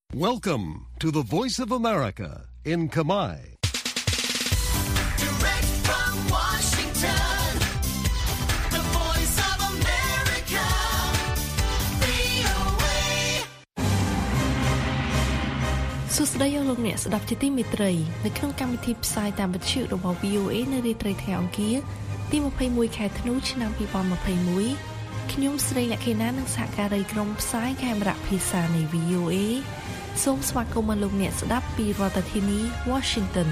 Welcome to the Voice of America in Khmer. Direct from Washington, the Voice of America, VOA. សួស្តីលោកអ្នកស្ដាប់ជាទីមេត្រីនៅក្នុងកម្មវិធីផ្សាយតាមវិទ្យុរបស់ VOA នៅរាត្រីថ្ងៃអង្គារទី21ខែធ្នូឆ្នាំ2021ខ្ញុំស្រីលក្ខិណានិងសហការីក្រុមផ្សាយខេមរៈភាសានៃ VOA សូមស្វាគមន៍លោកអ្នកស្ដាប់ពីរដ្ឋធានី Washington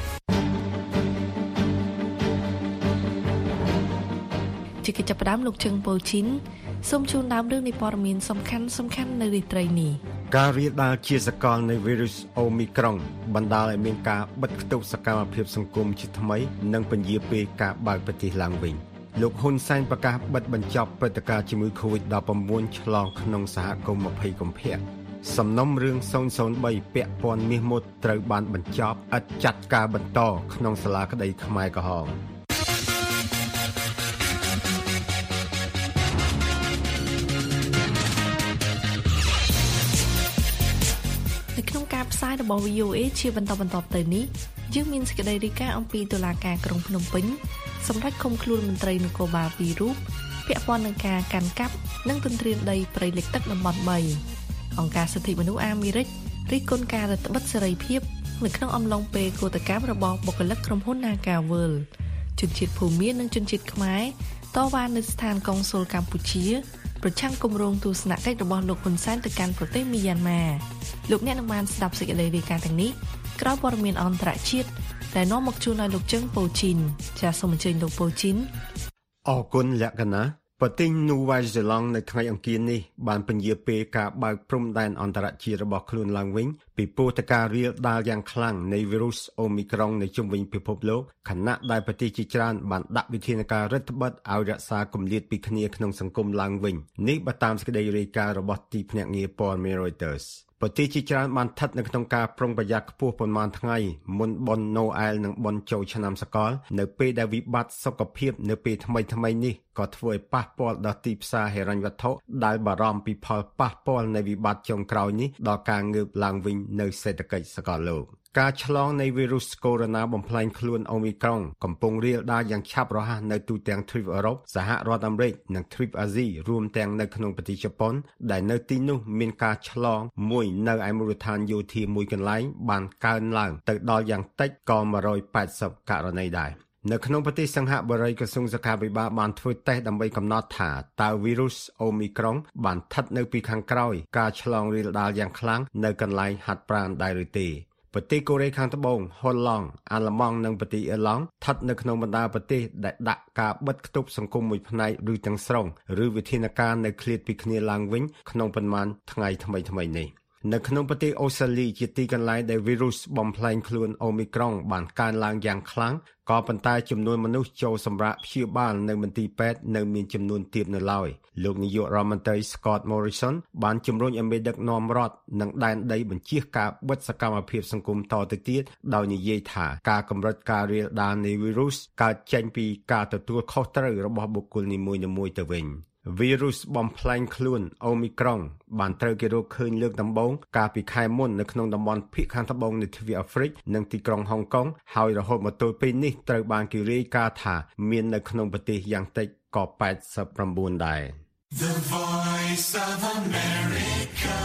ជាកិច្ចចាប់ផ្ដើមលោកជឹងប៉ូជីនសូមជូនដើមរឿងនៃព័ត៌មានសំខាន់នៅរាត្រីនេះការរាលដាលជាសកលនៃវីរុសអូមីក្រុងបណ្ដាលឲ្យមានការបិទគប់សកម្មភាពសង្គមជាថ្មីនិងពន្យាពេលការបើកប្រទេសឡើងវិញលោកហ៊ុនសែនប្រកាសបិទបញ្ចប់ព្រឹត្តិការណ៍ជំងឺ Covid-19 ឆ្លងក្នុងសហគមន៍20កុម្ភៈសំណុំរឿង003ពាក់ព័ន្ធមាសមុតត្រូវបានបញ្ចប់ឥតចាត់ការបន្តក្នុងសាលាក្តីខ្មែរក្រហមនៅក្នុងការផ្សាយរបស់ VOA ជាបន្តទៅនេះយើងមានសេចក្តីរាយការណ៍អំពីតុលាការក្រុងភ្នំពេញសម្រាប់ឃុំខ្លួនមន្ត្រីនគរបាល2រូបពាក់ព័ន្ធនឹងការកាន់កាប់និងទន្ទ្រានដីព្រៃលិចទឹកតំបន់3អង្គការសិទ្ធិមនុស្សអាមេរិករិះគន់ការរដ្ឋបិទសេរីភាពនៅក្នុងអំឡុងពេលកោតកម្មរបស់បុគ្គលិកក្រុមហ៊ុន Nagavel ជនជាតិភូមានិងជនជាតិខ្មែរតវ៉ានៅស្ថានកុងស៊ុលកម្ពុជាប្រឆាំងគម្រោងទស្សនកិច្ចរបស់លោកហ៊ុនសែនទៅកាន់ប្រទេសមីយ៉ាន់ម៉ាលោកអ្នកនឹងបានស្ដាប់សេចក្តីរាយការណ៍ទាំងនេះក្រោយព័ត៌មានអន្តរជាតិដែលនាំមកជូនឲ្យលោកជឹងប៉ូជីនចាសសូមអញ្ជើញលោកប៉ូជីនអរគុណលក្ខណៈប្រទេសនូវែលសេឡង់នៅថ្ងៃអង្គារនេះបានពន្យាពេលការបើកព្រំដែនអន្តរជាតិរបស់ខ្លួនឡើងវិញពីព្រោះតែការរាលដាលយ៉ាងខ្លាំងនៃវីរុសអូមីក្រុងនៅជុំវិញពិភពលោកខណៈដែលប្រទេសជាច្រើនបានដាក់វិធានការរដ្ឋបិទឲ្យរក្សាគម្លាតពីគ្នាក្នុងសង្គមឡើងវិញនេះបើតាមសេចក្តីរាយការណ៍របស់ទីភ្នាក់ងារព័ត៌មាន Reutersប្រទេសជាច្រើនបានស្ថិតនៅក្នុងការប្រុងប្រយ័ត្នខ្ពស់ប៉ុន្មានថ្ងៃមុនបុណ្យណូអែលនិងបុណ្យចូលឆ្នាំសកលនៅពេលដែលវិបត្តិសុខភាពនៅពេលថ្មីនេះក៏ធ្វើឲ្យប៉ះពាល់ដល់ទីផ្សារហិរញ្ញវត្ថុដែលបារម្ភពីផលប៉ះពាល់នៃវិបត្តិចុងក្រោយនេះដល់ការងើបឡើងវិញនៅសេដ្ឋកិច្ចសកលលោកការឆ្លងនៃវីរុសកូវីដ -19 បំផ្លាញខ្លួនអូមីក្រុងកំពុងរាលដាលយ៉ាងឆាប់រហ័សនៅទូទាំងទ្វីបអឺរ៉ុបសហរដ្ឋអាមេរិកនិងទ្វីបអាស៊ីរួមទាំងនៅក្នុងប្រទេសជប៉ុនដែលនៅទីនោះមានការឆ្លងមួយនៅឯមូលដ្ឋានយោធាមួយកន្លែងបានកើនឡើងទៅដល់យ៉ាងតិចក៏180ករណីដែរនៅក្នុងប្រទេសសិង្ហបុរីក្រសួងសុខាភិបាលបានធ្វើតេស្តដើម្បីកំណត់ថាតើវីរុសអូមីក្រុងបានស្ថិតនៅពីខាងក្រោយការឆ្លងរាលដាលយ៉ាងខ្លាំងនៅកន្លែងហាត់ប្រាណដែរឬទេប្រទេសកូរ៉េខាងត្បូងហូឡង់អាល្លឺម៉ង់និងប្រទេសអ៊ីឡង់ស្ថិតនៅក្នុងបណ្ដាប្រទេសដែលដាក់ការបិទគប់សង្គមមួយផ្នែកឬទាំងស្រុងឬវិធានការនៅឃ្លាតពីគ្នាឡើងវិញក្នុងប៉ុន្មានថ្ងៃថ្មីនេះនៅក្នុងប្រទេសអូស្ត្រាលីជាទីកន្លែងដែលវីរុសបំផ្លែងខ្លួនអូមីក្រុងបានកើនឡើងយ៉ាងខ្លាំងក៏ប៉ុន្តែចំនួនមនុស្សចូលសម្រាកព្យាបាលនៅមន្ទីរពេទ្យនៅមានចំនួនទាបនៅឡើយលោកនាយករដ្ឋមន្ត្រី Scott Morrison បានជំរុញឲ្យមេដឹកនាំរដ្ឋនិងដែនដីបញ្ជាការបិទសកម្មភាពសង្គមតទៅទៀតដោយនិយាយថាការកម្រិតការរាលដាលនៃវីរុសកើតចេញពីការទទួលខុសត្រូវរបស់បុគ្គលនីមួយៗទៅវិញវីរុសបំផ្លែងខ្លួនអូមីក្រុងបានត្រូវគេរកឃើញលើកដំបូងកាលពីខែមុននៅក្នុងតំបន់ភាគខាងត្បូងនៃទ្វីបអាហ្វ្រិកនិងទីក្រុងហុងកុងហើយរហូតមកទល់ពេលនេះត្រូវបានគេរាយការណ៍ថាមាននៅក្នុងប្រទេសយ៉ាងតិចក៏89ដែរ The Voice of America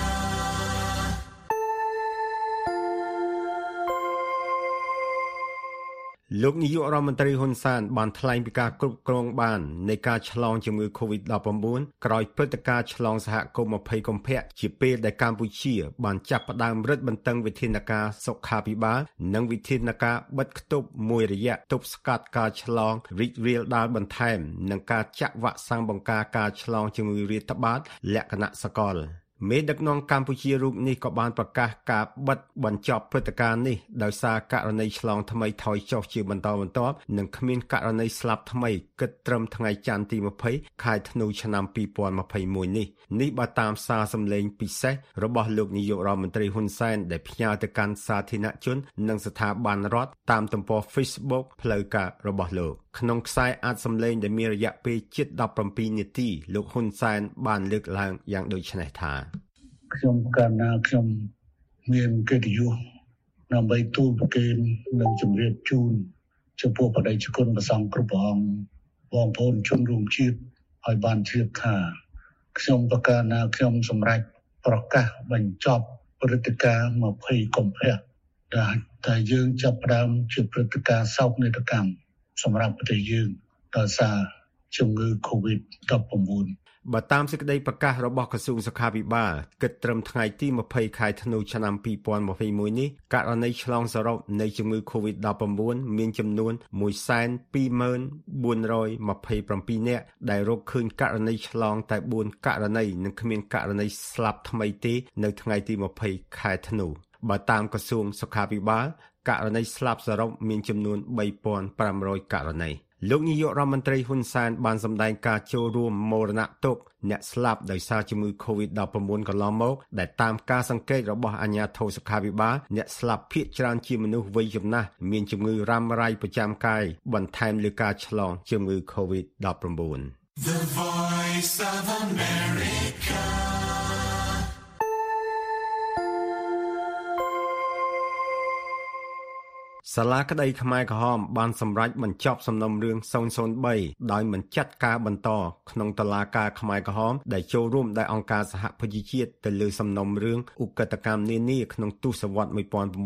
លោកនាយករដ្ឋមន្ត្រីហ៊ុនសែនបានថ្លែងពីការគ្រប់គ្រងបាននៃការឆ្លងជំងឺ Covid-19 ក្រោយព្រឹត្តិការណ៍ឆ្លងសហគមន៍20កុម្ភៈជាពេលដែលកម្ពុជាបានចាប់ផ្ដើមរឹតបន្តឹងវិធានការសុខាភិបាលនិងវិធានការបិទគប់មួយរយៈទប់ស្កាត់ការឆ្លងរីករាលដាលបន្ថែមនិងការចាក់វ៉ាក់សាំងបង្ការការឆ្លងជំងឺរាតត្បាតលក្ខណៈសកលមេដឹកនាំកម្ពុជារូបនេះក៏បានប្រកាសការបិទបញ្ចប់ព្រឹត្តិការណ៍នេះដោយសារករណីឆ្លងថ្មីថយចុះជាបន្តបន្ទាប់និងគ្មានករណីស្លាប់ថ្មីគិតត្រឹមថ្ងៃច័ន្ទទី20ខែធ្នូឆ្នាំ2021នេះបើតាមសារសម្លេងពិសេសរបស់លោកនាយករដ្ឋមន្ត្រីហ៊ុនសែនដែលផ្ញើទៅកាន់សាធារណជននិងស្ថាប័នរដ្ឋតាមទំព័រ Facebook ផ្លូវការរបស់លោកក្នុងខ្សែអាចសម្លេងដែលមានរយៈពេលជិត17នាទីលោកហ៊ុនសែនបានលើកឡើងយ៉ាងដូចនេះថាខ្ញុំកណ្ណាខ្ញុំមានកិត្តិយសដើម្បីទូលប្រគេននិងជម្រាបជូនចំពោះបដិជគុណព្រះសង្ឃគ្រប់ព្រះអង្គបងប្អូនជនរួមជាតិឲ្យបានជ្រាបថាខ្ញុំប្រកាសថាខ្ញុំសម្រេចប្រកាសបញ្ចប់ព្រឹត្តិការណ៍20កុម្ភៈដែលយើងចាប់ផ្ដើមជាព្រឹត្តិការណ៍សោកនាដកម្មសម្រាប់ប្រទេសយើងដោយសារជំងឺ COVID-19 បើតាមសេចក្តីប្រកាសរបស់ក្រសួងសុខាភិបាលគិតត្រឹមថ្ងៃទី20ខែធ្នូឆ្នាំ2021នេះករណីឆ្លងសរុបនៃជំងឺ COVID-19 មានចំនួន 124,427 នាក់ដែលរកឃើញករណីឆ្លងតែ4ករណីនិងគ្មានករណីស្លាប់ថ្មីទេនៅថ្ងៃទី20ខែធ្នូបើតាមក្រសួងសុខាភិបាលករណីស្លាប់សរុបមានចំនួន 3,500 ករណីលោកនាយករដ្ឋមន្ត្រីហ៊ុនសែនបានសម្ដែងការចូលរួមមរណទុក្ខអ្នកស្លាប់ដោយសារជំងឺ COVID-19 កន្លងមកដែលតាមការសង្កេតរបស់អាជ្ញាធរសុខាភិបាលអ្នកស្លាប់ភាគច្រើនជាមនុស្សវ័យចំណាស់មានជំងឺរ៉ាំរ៉ៃប្រចាំកាយបន្ថែមលើការឆ្លងជំងឺ COVID-19 The Voice of America សាលាក្តីខ្មែរក្រហមបានសម្រេចបញ្ចប់សំណុំរឿង003ដោយមិនចាត់ការបន្តក្នុងតុលាការខ្មែរក្រហមដែលចូលរួមដោយអង្គការសហប្រជាជាតិទៅលើសំណុំរឿងឧក្រិដ្ឋកម្មនានាក្នុងទសវត្សរ៍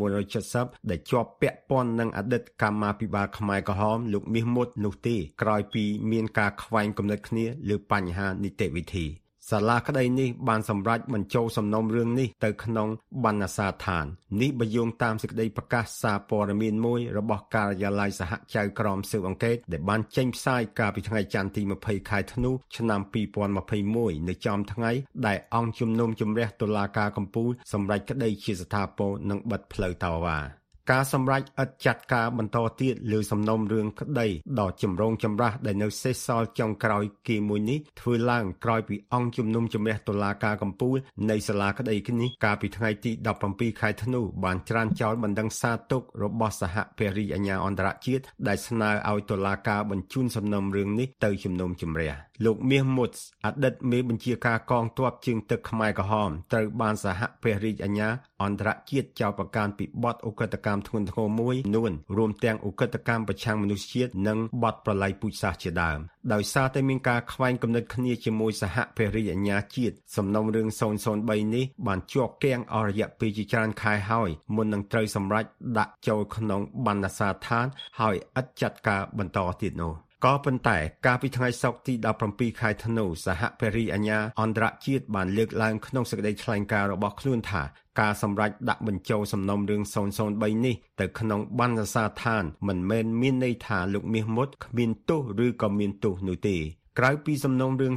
1970ដែលជាប់ពាក់ព័ន្ធនឹងអតីតកម្មាភិបាលខ្មែរក្រហមលោកមាសមុតនោះទេក្រោយពីមានការខ្វែងគំនិតគ្នាលើបញ្ហានីតិវិធីសាលាក្តីនេះបានសម្រេចបញ្ចូលសំណុំរឿងនេះទៅក្នុងបណ្ណសាឋាននេះបញ្យងតាមសេចក្តីប្រកាសសារព័ត៌មានមួយរបស់ការិយាល័យសហចៅក្រមស៊ើបអង្កេតដែលបានចេញផ្សាយកាលពីថ្ងៃច័ន្ទទី20ខែធ្នូឆ្នាំ2021នៅចំថ្ងៃដែលអង្គជំនុំជម្រះតុលាការកំពូលសម្រេចក្តីជាស្ថាពរនិងបិទផ្លូវតវ៉ាការសម្រេចឥតចាត់ការបន្តទៀតលើសំណុំរឿងក្តីដ៏ចម្រូងចម្រាសដែលនៅសេសសល់ចុងក្រោយគេមួយនេះធ្វើឡើងក្រោយពីអង្គជំនុំជម្រះតុលាការកំពូលនៃសាលាក្តីនេះកាលពីថ្ងៃទី17ខែធ្នូបានច្រានចោលបណ្ដឹងសារទុករបស់សហព្រះរាជអាជ្ញាអន្តរជាតិដែលស្នើឲ្យតុលាការបញ្ជូនសំណុំរឿងនេះទៅជំនុំជម្រះលោកមាសមុតអតីតមេបញ្ជាការកងទ័ពជើងទឹកខ្មែរក្រហមត្រូវបានសហព្រះរាជអាជ្ញាអន្តរជាតិចោទប្រកាន់ពីបទឧក្រិដ្ឋកម្មធ្ងន់ធ្ងរមួយនួនរួមទាំងឧក្រិដ្ឋកម្មប្រឆាំងមនុស្សជាតិនិងបទប្រល័យពូជសាសន៍ជាដើមដោយសារតែមានការខ្វែងគំនិតគ្នាជាមួយសហព្រះរាជអាជ្ញាជាតិសំណុំរឿង003នេះបានជាប់គាំងអស់រយៈពេលជាច្រើនខែហើយមុននឹងត្រូវសម្រេចដាក់ចូលក្នុងបណ្ណសាឋានហើយឥតចាត់ការបន្តទៀតនោះក៏ប៉ុន្តែកាលពីថ្ងៃសុក្រទី17ខែធ្នូសហព្រះរាជអាជ្ញាអន្តរជាតិបានលើកឡើងក្នុងសេចក្តីថ្លែងការណ៍របស់ខ្លួនថាការសម្រេចដាក់បញ្ចូលសំណុំរឿង003នេះទៅក្នុងបណ្ណសាឋានមិនមែនមានន័យថាលោកមាសមុតគ្មានទោសឬក៏មានទោសនោះទេក្រៅពីសំណុំរឿង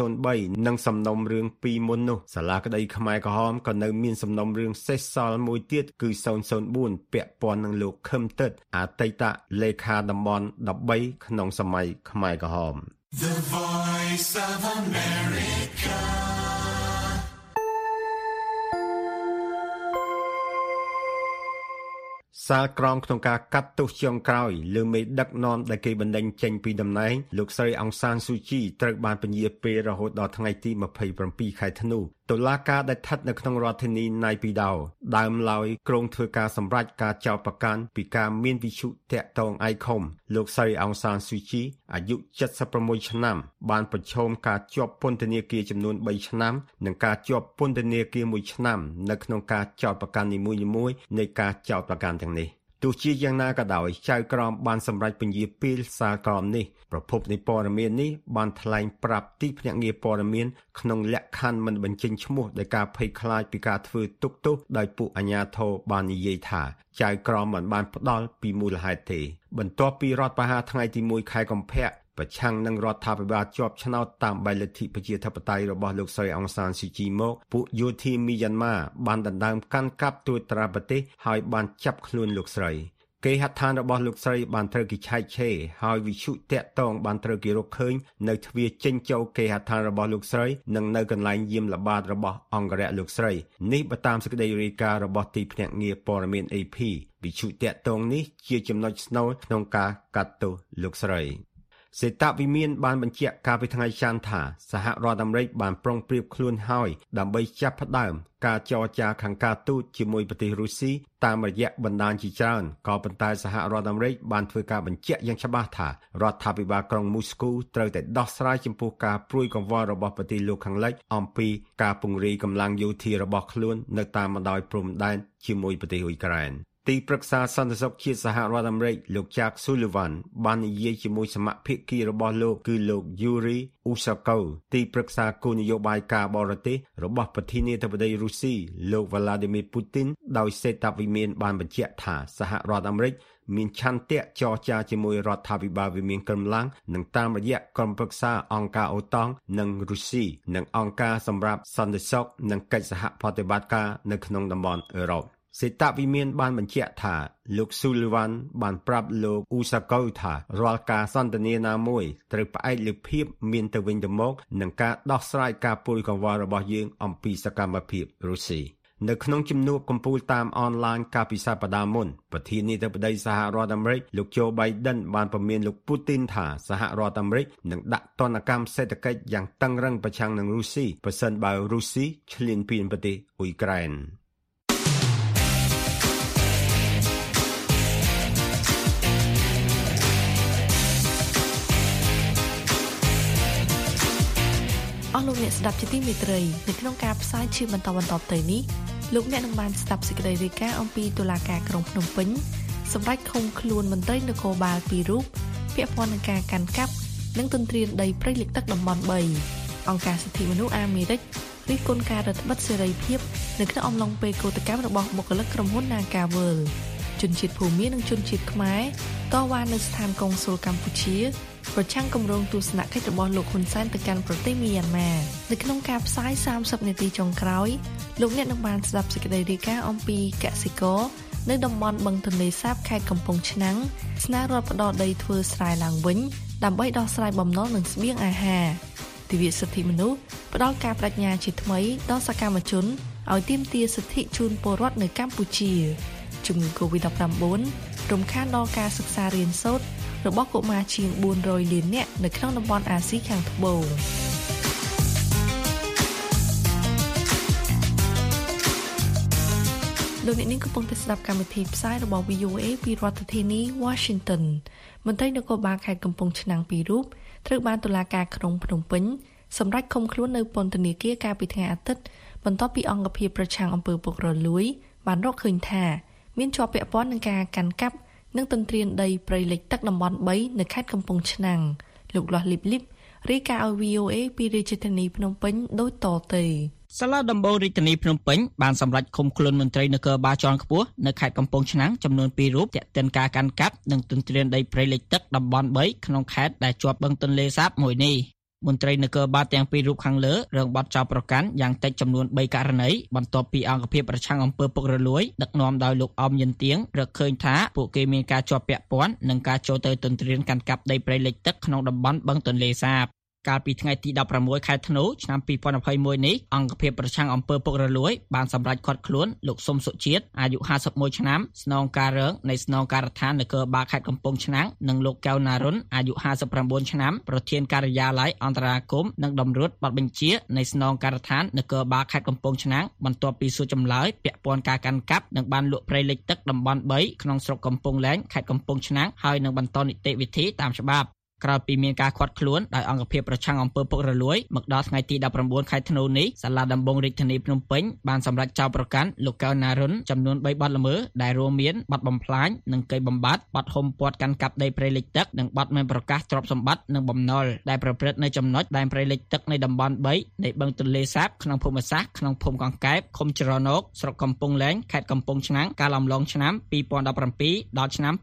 003និងសំណុំរឿងពីរមុននោះសាលាក្តីខ្មែរក្រហមក៏នៅមានសំណុំរឿងសេសសល់មួយទៀតគឺ004ពាក់ព័ន្ធនឹងលោកខឹមតិតអតីតលេខាតំបន់13ក្នុងសម័យខ្មែរក្រហម The Voice of America សាលក្រមក្នុងការកាត់ទោសចុងក្រោយលើមេដឹកនាំដែលគេបណ្ដេញចេញពីតំណែងលោកស្រីអង្សានស៊ូជីត្រូវបានពន្យាពេលរហូតដល់ថ្ងៃទី27ខែធ្នូតុលាការដែលស្ថិតនៅក្នុងរដ្ឋធានីណៃពីដោដើមឡើយក្រុងធ្វើការសម្រេចការចោទប្រកាន់ពីការមានវិសុតាក់ទងឯកឧមលោកស្រីអង្សានស៊ូជីអាយុ76ឆ្នាំបានប្រឈមការជាប់ពន្ធនាគារចំនួន3ឆ្នាំនិងការជាប់ពន្ធនាគារ1ឆ្នាំនៅក្នុងការចោទប្រកាន់នីមួយៗនៃការចោទប្រកាន់ទាំងនេះទោះជាយ៉ាងណាក៏ដោយចៅក្រមបានសម្រេចពន្យាពេលសាលក្រមនេះប្រភពនៃព័ត៌មាននេះបានថ្លែងប្រាប់ទីភ្នាក់ងារព័ត៌មានក្នុងលក្ខខណ្ឌមិនបញ្ចេញឈ្មោះដោយការភ័យខ្លាចពីការធ្វើទុកទោសដោយពួកអាជ្ញាធរបាននិយាយថាចៅក្រមមិនបានផ្ដល់ពីមូលហេតុទេបន្ទាប់ពីរដ្ឋប្រហារថ្ងៃទី1ខែកុម្ភៈប្រឆាំងនឹងរដ្ឋាភិបាលជាប់ឆ្នោតតាមបែបលទ្ធិប្រជាធិបតេយ្យរបស់លោកស្រីអង្សានស៊ូជីមកពួកយោធាមីយ៉ាន់ម៉ាបានដណ្ដើមកាន់កាប់ទូត្រាប្រទេសហើយបានចាប់ខ្លួនលោកស្រីគេហដ្ឋានរបស់លោកស្រីបានត្រូវគេឆែកឆេរហើយវិសុតាក់តងបានត្រូវគេរកឃើញនៅទ្វារចេញចូលគេហដ្ឋានរបស់លោកស្រីនិងនៅកន្លែងយាមល្បាតរបស់អង្គរៈលោកស្រីនេះបើតាមសេចក្តីរាយការណ៍របស់ទីភ្នាក់ងារព័ត៌មាន AP វិសុតាក់តងនេះជាចំណុចស្នូលក្នុងការកាត់ទោសលោកស្រីសេតវិមានបានបញ្ជាក់កាលពីថ្ងៃច័ន្ទថាសហរដ្ឋអាមេរិកបានប្រុងប្រៀបខ្លួនហើយដើម្បីចាប់ផ្ដើមការចរចាខាងការទូតជាមួយប្រទេសរុស្ស៊ីតាមរយៈបណ្ដាញជាច្រើនក៏ប៉ុន្តែសហរដ្ឋអាមេរិកបានធ្វើការបញ្ជាក់យ៉ាងច្បាស់ថារដ្ឋាភិបាលក្រុងមូស្គូត្រូវតែដោះស្រាយចំពោះការព្រួយកង្វល់របស់ប្រទេសលោកខាងលិចអំពីការពង្រាយកម្លាំងយោធារបស់ខ្លួននៅតាមបណ្ដោយព្រំដែនជាមួយប្រទេសអ៊ុយក្រែនទីប្រឹក្សាសន្តិសុខជាតិសហរដ្ឋអាមេរិកលោក Jack Sullivan បាននិយាយជាមួយសមាភិកីរបស់លោកគឺលោក Yuri Usakov ទីប្រឹក្សាគោលនយោបាយការបរទេសរបស់ប្រធានាធិបតីរុស្ស៊ីលោក Vladimir Putin ដោយសេតវិមានបានបញ្ជាក់ថាសហរដ្ឋអាមេរិកមានឆន្ទៈចរចាជាមួយរដ្ឋាភិបាលវិមានក្រំឡាំងនិងតាមរយៈក្រុមប្រឹក្សាអង្គការអូតង់និងរុស្ស៊ីនិងអង្គការសម្រាប់សន្តិសុខនិងកិច្ចសហប្រតិបត្តិការនៅក្នុងតំបន់អឺរ៉ុបសេតវិមានបានបញ្ជាក់ថាលោក Sullivan បានប្រាប់លោក Usakov ថារាល់ការសន្ទនាណាមួយត្រូវផ្អែកលើភាពមានទៅវិញទៅមកនិងការដោះស្រាយការព្រួយកង្វល់របស់យើងអំពីសកម្មភាពរុស្ស៊ីនៅក្នុងជំនួបកំពូលតាមអនឡាញកាលពីសប្តាហ៍មុនប្រធានាធិបតីសហរដ្ឋអាមេរិកលោក Joe Biden បានព្រមានលោក Putin ថាសហរដ្ឋអាមេរិកនឹងដាក់ទណ្ឌកម្មសេដ្ឋកិច្ចយ៉ាងតឹងរ៉ឹងប្រឆាំងនឹងរុស្ស៊ីប្រសិនបើរុស្ស៊ីឈ្លានពានប្រទេសអ៊ុយក្រែនអស់លោកអ្នកស្ដាប់ជាទីមេត្រីនៅក្នុងការផ្សាយជាបន្តទៅនេះលោកអ្នកនឹងបានស្ដាប់សេចក្តីរាយការណ៍អំពីតុលាការក្រុងភ្នំពេញសម្រាប់ឃុំខ្លួនមន្ត្រីនគរបាល2រូបពាក់ព័ន្ធនឹងការកាន់កាប់និងទន្ទ្រានដីព្រៃលិចទឹកតំបន់3អង្គការសិទ្ធិមនុស្សអាមេរិករិះគន់ការរដ្ឋបិទសេរីភាពនៅក្នុងអំឡុងពេលកោតកម្មរបស់បុគ្គលិកក្រុមហ៊ុន Nagavel ជនជាតិភូមានិងជនជាតិខ្មែរតវ៉ានៅស្ថានកុងស៊ុលកម្ពុជាប្រឆាំងគម្រោងទស្សនកិច្ចរបស់លោកហ៊ុនសែនទៅកាន់ប្រទេសមីយ៉ាន់ម៉ានៅក្នុងការផ្សាយ30នាទីចុងក្រោយលោកអ្នកនឹងបានស្ដាប់សេចក្តីរាយការណ៍អំពីកសិករនៅតំបន់បឹងទន្លេសាបខេត្តកំពង់ឆ្នាំងស្នើរដ្ឋផ្តល់ដីធ្វើស្រែឡើងវិញដើម្បីដោះស្រាយបំណុលនិងស្បៀងអាហារទិវាសិទ្ធិមនុស្សផ្តល់ការបដិញ្ញាជាថ្មីដល់សកម្មជនឲ្យទាមទារសិទ្ធិជូនពលរដ្ឋនៅកម្ពុជាជំងឺ Covid-19 រំខានដល់ការសិក្សារៀនសូត្ររបស់កុមារជាង400លាននាក់នៅក្នុងតំបន់អាស៊ីខាងត្បូងលោកអ្នកនាងកំពុងស្ដាប់កម្មវិធីផ្សាយរបស់ VOA ពីរដ្ឋធានី Washington មន្ត្រីនគរបាលខេត្តកំពង់ឆ្នាំង2រូបត្រូវបានតុលាការក្រុងភ្នំពេញសម្រេចឃុំខ្លួននៅពន្ធនាគារកាលពីថ្ងៃអាទិត្យបន្ទាប់ពីអង្គភាពប្រឆាំងអំពើពុករលួយបានរកឃើញថាមានជាប់ពាក់ព័ន្ធនឹងការកាន់កាប់និងទន្ទ្រានដីព្រៃលិចទឹកតំបន់3នៅខេត្តកំពង់ឆ្នាំងលោកលាស់លីបលីបរាយការណ៍ឲ្យ VOA ពីរាជធានីភ្នំពេញដូចតទៅសាលាដំបងរាជធានីភ្នំពេញបានសម្រេចឃុំខ្លួនមន្ត្រីនគរបាលជាន់ខ្ពស់នៅខេត្តកំពង់ឆ្នាំងចំនួន2រូបទាក់ទិនការកាន់កាប់និងទន្ទ្រានដីព្រៃលិចទឹកតំបន់3ក្នុងខេត្តដែលជាប់បឹងទន្លេសាបមួយនេះមន្ត្រីនគរបាលទាំង2រូបខាងលើរងបទចោទប្រកាន់យ៉ាងតិចចំនួន3ករណីបន្ទាប់ពីអង្គភាពប្រឆាំងអំពើពុករលួយដឹកនាំដោយលោកអមយិនទៀងរកឃើញថាពួកគេមានការជាប់ពាក់ព័ន្ធនឹងការចូលទៅទន្ទ្រានកាន់កាប់ដីព្រៃលិចទឹកក្នុងតំបន់បឹងទន្លេសាបកាលពីថ្ងៃទី16ខែធ្នូឆ្នាំ2021នេះអង្គភាពប្រឆាំងអំពើពុករលួយបានសម្រេចឃាត់ខ្លួនលោកសុំសុជាតិអាយុ51ឆ្នាំស្នងការរងនៃស្នងការដ្ឋាននគរបាលខេត្តកំពង់ឆ្នាំងនិងលោកកៅណារុនអាយុ59ឆ្នាំប្រធានការិយាល័យអន្តរាគមន៍និងតម្រួតប័ណ្ណបញ្ជានៃស្នងការដ្ឋាននគរបាលខេត្តកំពង់ឆ្នាំងបន្ទាប់ពីសួរចម្លើយពាក់ព័ន្ធការកាន់កាប់និងបានលក់ព្រៃលិចទឹកតំបន់3ក្នុងស្រុកកំពង់លែងខេត្តកំពង់ឆ្នាំងហើយនឹងបន្តនីតិវិធីតាមច្បាប់ក្រោយពីមានការឃាត់ខ្លួនដោយអង្គភាពប្រឆាំងអំពើពុករលួយមកដល់ថ្ងៃទី19ខែធ្នូនេះសាលាដំបងរាជធានីភ្នំពេញបានសម្រេចចោទប្រកាន់លោកកៅណារុនចំនួន3បទល្មើសដែលរួមមានបទបំផ្លាញនិងកេរបំបត្តិបទហុំព័ទ្ធកាន់កាប់ដីព្រៃលិចទឹកនិងបទមិនប្រកាសទ្រព្យសម្បត្តិនិងបំណុលដែលប្រព្រឹត្តនៅចំណុចដែនព្រៃលិចទឹកនៃតំបន់3នៃបឹងទន្លេសាបក្នុងភូមិសាស្ត្រក្នុងភូមិកង្កែបឃុំច្រណោកស្រុកកំពង់លែងខេត្តកំពង់ឆ្នាំងកាលអំឡុងឆ្នាំ2017ដល់ឆ្នាំ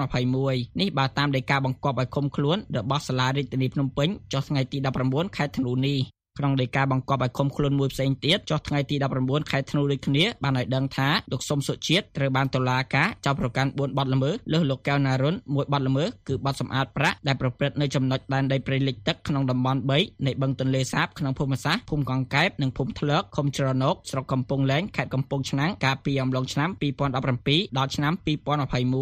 2021នេះបើតាមដីកាបង្គាប់ឲ្យឃុំខ្លួនរបស់សាលារាជធានីភ្នំពេញចុះថ្ងៃទី19ខែធ្នូនេះក្នុងដីកាបង្គាប់ឲ្យឃុំខ្លួនមួយផ្សេងទៀតចុះថ្ងៃទី19ខែធ្នូដូចគ្នាបានឲ្យដឹងថាលោកសុំសុជាតិត្រូវបានតុលាការចោទប្រកាន់4បទល្មើសលើសលោកកៅណារុនមួយបទល្មើសគឺបទសម្អាតប្រាក់ដែលប្រព្រឹត្តនៅចំណុចដែនដីព្រៃលិចទឹកក្នុងតំបន់3នៃបឹងទន្លេសាបក្នុងភូមិសាស្ត្រភូមិកង្កែបនិងភូមិធ្លកឃុំច្រណោកស្រុកកំពង់លែងខេត្តកំពង់ឆ្នាំងកាលពីអំឡុងឆ្នាំ2017ដល់ឆ្នាំ2021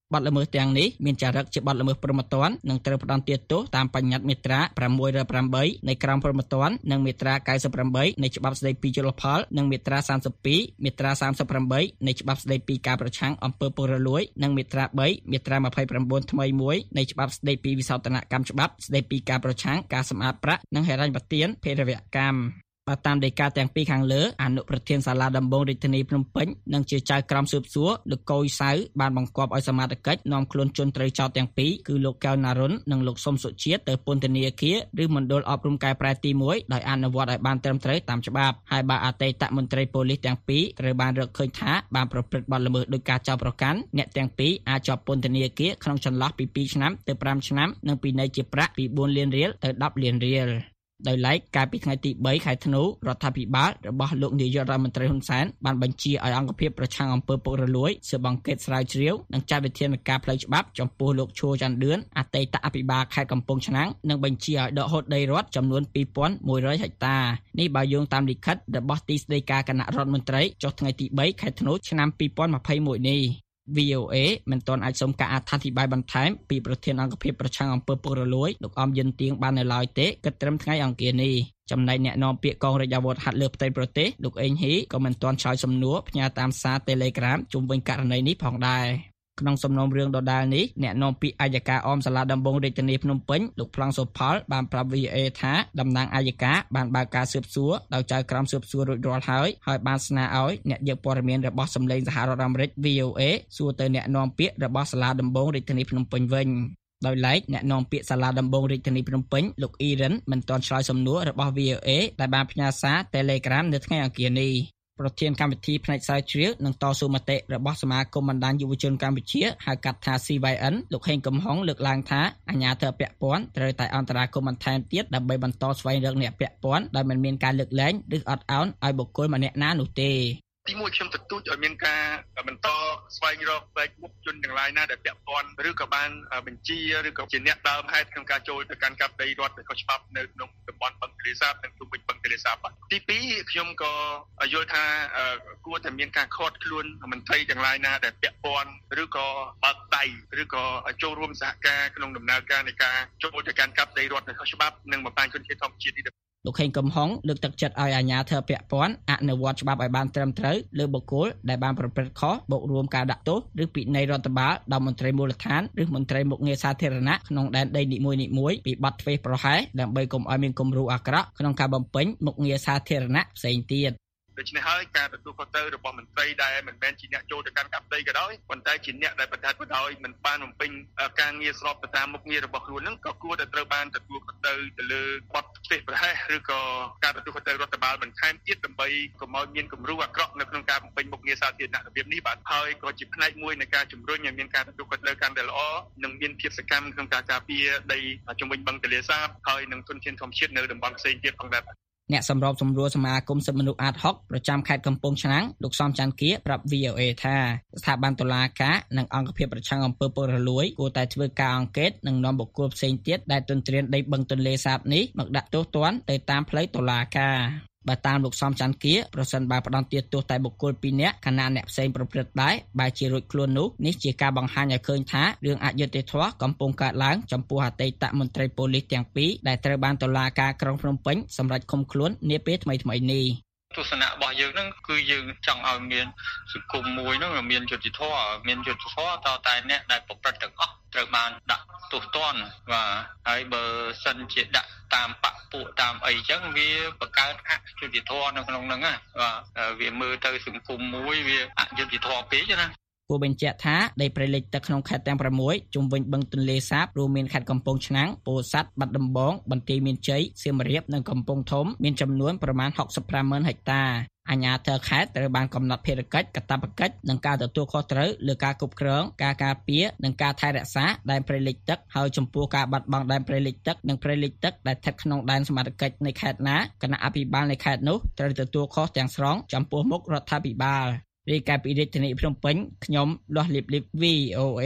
បទល្មើសទាំងនេះមានចរិតជាបទល្មើសព្រហ្មទណ្ឌនិងត្រូវផ្តន្ទាទោសតាមបញ្ញត្តិមាត្រា608នៃក្រមព្រហ្មទណ្ឌនិងមាត្រា98នៃច្បាប់ស្តីពីជលផលនិងមាត្រា32មាត្រា38នៃច្បាប់ស្តីពីការប្រឆាំងអំពើពុករលួយនិងមាត្រា3មាត្រា29ថ្មីមួយនៃច្បាប់ស្តីពីវិសោធនកម្មច្បាប់ស្តីពីការប្រឆាំងការសម្អាតប្រាក់និងហិរញ្ញប្បទានភេរវកម្មបើតាមដីកាទាំងពីរខាងលើអនុប្រធានសាលាដំបងរាជធានីភ្នំពេញនិងជាចៅក្រមស៊ើបសួរលោកកុយសៅបានបង្គាប់ឲ្យសមាជិកនាំខ្លួនជនត្រូវចោទទាំងពីរគឺលោកកៅណារុននិងលោកសុំសុជាតិទៅពន្ធនាគារឬមណ្ឌលអប់រំកែប្រែទី1ដោយអនុវត្តឲ្យបានត្រឹមត្រូវតាមច្បាប់ហើយបើអតីតមន្ត្រីប៉ូលីសទាំងពីរត្រូវបានរកឃើញថាបានប្រព្រឹត្តបទល្មើសដោយការចោទប្រកាន់អ្នកទាំងពីរអាចជាប់ពន្ធនាគារក្នុងចន្លោះពី2ឆ្នាំទៅ5ឆ្នាំនិងពិន័យជាប្រាក់ពី4លានរៀលទៅ10លានរៀលដោយឡែកកាលពីថ្ងៃទី3ខែធ្នូរដ្ឋាភិបាលរបស់លោកនាយករដ្ឋមន្ត្រីហ៊ុនសែនបានបញ្ជាឲ្យអង្គភាពប្រឆាំងអំពើពុករលួយស៊ើបអង្កេតស្រាវជ្រាវនិងចាត់វិធានការផ្លូវច្បាប់ចំពោះលោកឈួរច័ន្ទឌឿនអតីតអភិបាលខេត្តកំពង់ឆ្នាំងនិងបញ្ជាឲ្យដកហូតដីរដ្ឋចំនួន 2100 ហិកតានេះបើយោងតាមលិខិតរបស់ទីស្តីការគណៈរដ្ឋមន្ត្រីចុះថ្ងៃទី3ខែធ្នូឆ្នាំ2021នេះVOA មិនទាន់អាចសុំការអធិប្បាយបន្ថែមពីប្រធានអង្គភិបប្រឆាំងអំពើពុករលួយលោកអំយិនទៀងបាននៅឡើយទេគិតត្រឹមថ្ងៃអង្គារនេះចំណែកអ្នកនាំពាក្យកងរាជអាវុធហត្ថលើផ្ទៃប្រទេសលោកអេងហ៊ីក៏មិនទាន់ឆ្លើយសំណួរផ្ញើតាមសារ Telegram ជុំវិញករណីនេះផងដែរក្នុងសំណុំរឿងដដែលនេះអ្នកនាំពាក្យអัยការអមសាលាដំបងរាជធានីភ្នំពេញលោកប្លង់សុផលបានប្រាប់ VOA ថាតំណាងអัยការបានបើកការស៊ើបសួរដោយចៅក្រមស៊ើបសួររួចរាល់ហើយបានស្នើឲ្យអ្នកយកព័ត៌មានរបស់សម្លេងសហរដ្ឋអាមេរិក VOA សួរទៅអ្នកនាំពាក្យរបស់សាលាដំបងរាជធានីភ្នំពេញវិញដោយឡែកអ្នកនាំពាក្យសាលាដំបងរាជធានីភ្នំពេញលោកអ៊ីរ៉ានមិនទាន់ឆ្លើយសំណួររបស់ VOA ដែលបានផ្ញើសារ Telegram នៅថ្ងៃអង្គារនេះប្រធានកម្មវិធីផ្នែកស្រាវជ្រាវនិងតស៊ូមតិរបស់សមាគមបណ្ដាញយុវជនកម្ពុជាហៅកាត់ថា CYN លោកហេងកំហុងលើកឡើងថាអាជ្ញាធរពាក់ព័ន្ធត្រូវតែអន្តរាគមន៍បន្ថែមទៀតដើម្បីបន្តស្វែងរកអ្នកពាក់ព័ន្ធដោយមិនមានការលើកលែងឬអត់ឱនឲ្យបុគ្គលម្នាក់ណានោះទេទីមួយខ្ញុំទទូចឲ្យមានការបន្តស្វែងរកបែកមុខជនទាំងឡាយណាដែលពាក់ព័ន្ធឬក៏បានបញ្ជាឬក៏ជាអ្នកដើមហេតុក្នុងការចូលទៅកាន់កាប់ដីរដ្ឋខុសច្បាប់នៅក្នុងតំបន់បឹងទន្លេសាបនិងជុំវិញបឹងទន្លេសាបទី2ខ្ញុំក៏យល់ថាគួរតែមានការខកខ្លួនមន្ត្រីទាំងឡាយណាដែលពាក់ព័ន្ធឬក៏បើកដៃឬក៏ចូលរួមសហការក្នុងដំណើរការនៃការចូលទៅកាន់កាប់ដីរដ្ឋខុសច្បាប់និងបំផ្លាញជនជាតិធម្មជាតិនេះលោកហេងកំហុងលើកទឹកចិត្តឲ្យអាជ្ញាធរពាក់ព័ន្ធអនុវត្តច្បាប់ឲ្យបានត្រឹមត្រូវលើបុគ្គលដែលបានប្រព្រឹត្តខុសបូករួមការដាក់ទោសឬពិន័យរដ្ឋបាលដល់មន្ត្រីមូលដ្ឋានឬមន្ត្រីមុខងារសាធារណៈក្នុងដែនដីនីមួយៗពីបទធ្វេសប្រហែសដើម្បីកុំឲ្យមានគំរូអាក្រក់ក្នុងការបំពេញមុខងារសាធារណៈផ្សេងទៀតដូច្នេះហើយការទទួលខុសត្រូវរបស់មន្ត្រីដែលមិនមែនជាអ្នកចូលទៅកាន់កាប់ដីក៏ដោយប៉ុន្តែជាអ្នកដែលបន្តទៅដោយមិនបានបំពេញការងារស្របទៅតាមមុខងាររបស់ខ្លួននឹងក៏គួរតែត្រូវបានទទួលខុសត្រូវទៅលើបទផ្ទះប្រហែសឬក៏ការទទួលខុសត្រូវរដ្ឋបាលបន្ថែមទៀតដើម្បីកុំឲ្យមានគំរូអាក្រក់នៅក្នុងការបំពេញមុខងារសាធារណៈរបៀបនេះបាទហើយក៏ជាផ្នែកមួយនៃការជំរុញឲ្យមានការទទួលខុសត្រូវកាន់តែល្អនិងមានភាពសកម្មក្នុងការការពារដីជុំវិញបឹងទន្លេសាបហើយនឹងធនធានធម្មជាតិនៅតំបន់ផ្សេងទៀតផងដែរអ្នកសម្របសម្រួលសមាគមសិទ្ធិមនុស្សអាត60ប្រចាំខេត្តកំពង់ឆ្នាំងលោកសំច័ន្ទគៀប្រាប់ VOA ថាស្ថាប័នតុលាការនិងអង្គភាពប្រឆាំងអំពើពុករលួយគួរតែធ្វើការអង្កេតនិងនាំបុគ្គលផ្សេងទៀតដែលទន្ទ្រានដីបឹងទន្លេសាបនេះមកដាក់ទោសទណ្ឌទៅតាមផ្លូវតុលាការបើតាមលោកសំច័ន្ទគៀប្រសិនបើផ្ដន្ទាទោសតែបុគ្គល2នាក់ខណៈអ្នកផ្សេងប្រព្រឹត្តដែរបែរជារួចខ្លួននោះនេះជាការបង្ហាញឲ្យឃើញថារឿងអយុត្តិធម៌កំពុងកើតឡើងចំពោះអតីតមន្ត្រីប៉ូលីសទាំងពីរដែលត្រូវបានតុលាការក្រុងភ្នំពេញសម្រេចឃុំខ្លួននាពេលថ្មីៗនេះទស្សនៈរបស់យើងហ្នឹងគឺយើងចង់ឲ្យមានសង្គមមួយហ្នឹងមានយុត្តិធម៌តតែអ្នកដែលប្រព្រឹត្តទាំងអស់ត្រូវបានដាក់ទោសទណ្ឌបាទហើយបើសិនជាដាក់តាមបកពួកតាមអីចឹងវាបង្កើតអយុត្តិធម៌នៅក្នុងហ្នឹងបាទវាមើលទៅសង្គមមួយវាអយុត្តិធម៌ពេកណាគួរបញ្ជាក់ថាដីព្រៃលិចទឹកក្នុងខេត្តទាំង6ជុំវិញបឹងទន្លេសាបរួមមានខេត្តកំពង់ឆ្នាំងពោធិ៍សាត់បាត់ដំបងបន្ទាយមានជ័យសៀមរាបនិងកំពង់ធំមានចំនួនប្រមាណ 65,000 ហិកតាអាជ្ញាធរខេត្តត្រូវបានកំណត់ភារកិច្ចកាតព្វកិច្ចនិងការទទួលខុសត្រូវលើការគ្រប់គ្រងការការពារនិងការថែរក្សាដែនព្រៃលិចទឹកហើយចំពោះការបាត់បង់ដែនព្រៃលិចទឹកនិងព្រៃលិចទឹកដែលស្ថិតក្នុងដែនសមត្ថកិច្ចនៃខេត្តណាគណៈអភិបាលនៃខេត្តនោះត្រូវទទួលខុសទាំងស្រុងចំពោះមុខរដ្ឋាភិបាលរាយការណ៍ពីរាជធានីភ្នំពេញខ្ញុំលាស់លៀបលីប VOA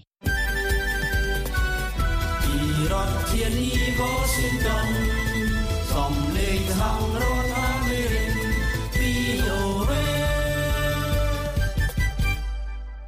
ពីរដ្ឋធានី Washington សំឡេងខាងរដ្ឋអាមេរិក VOA ស្រប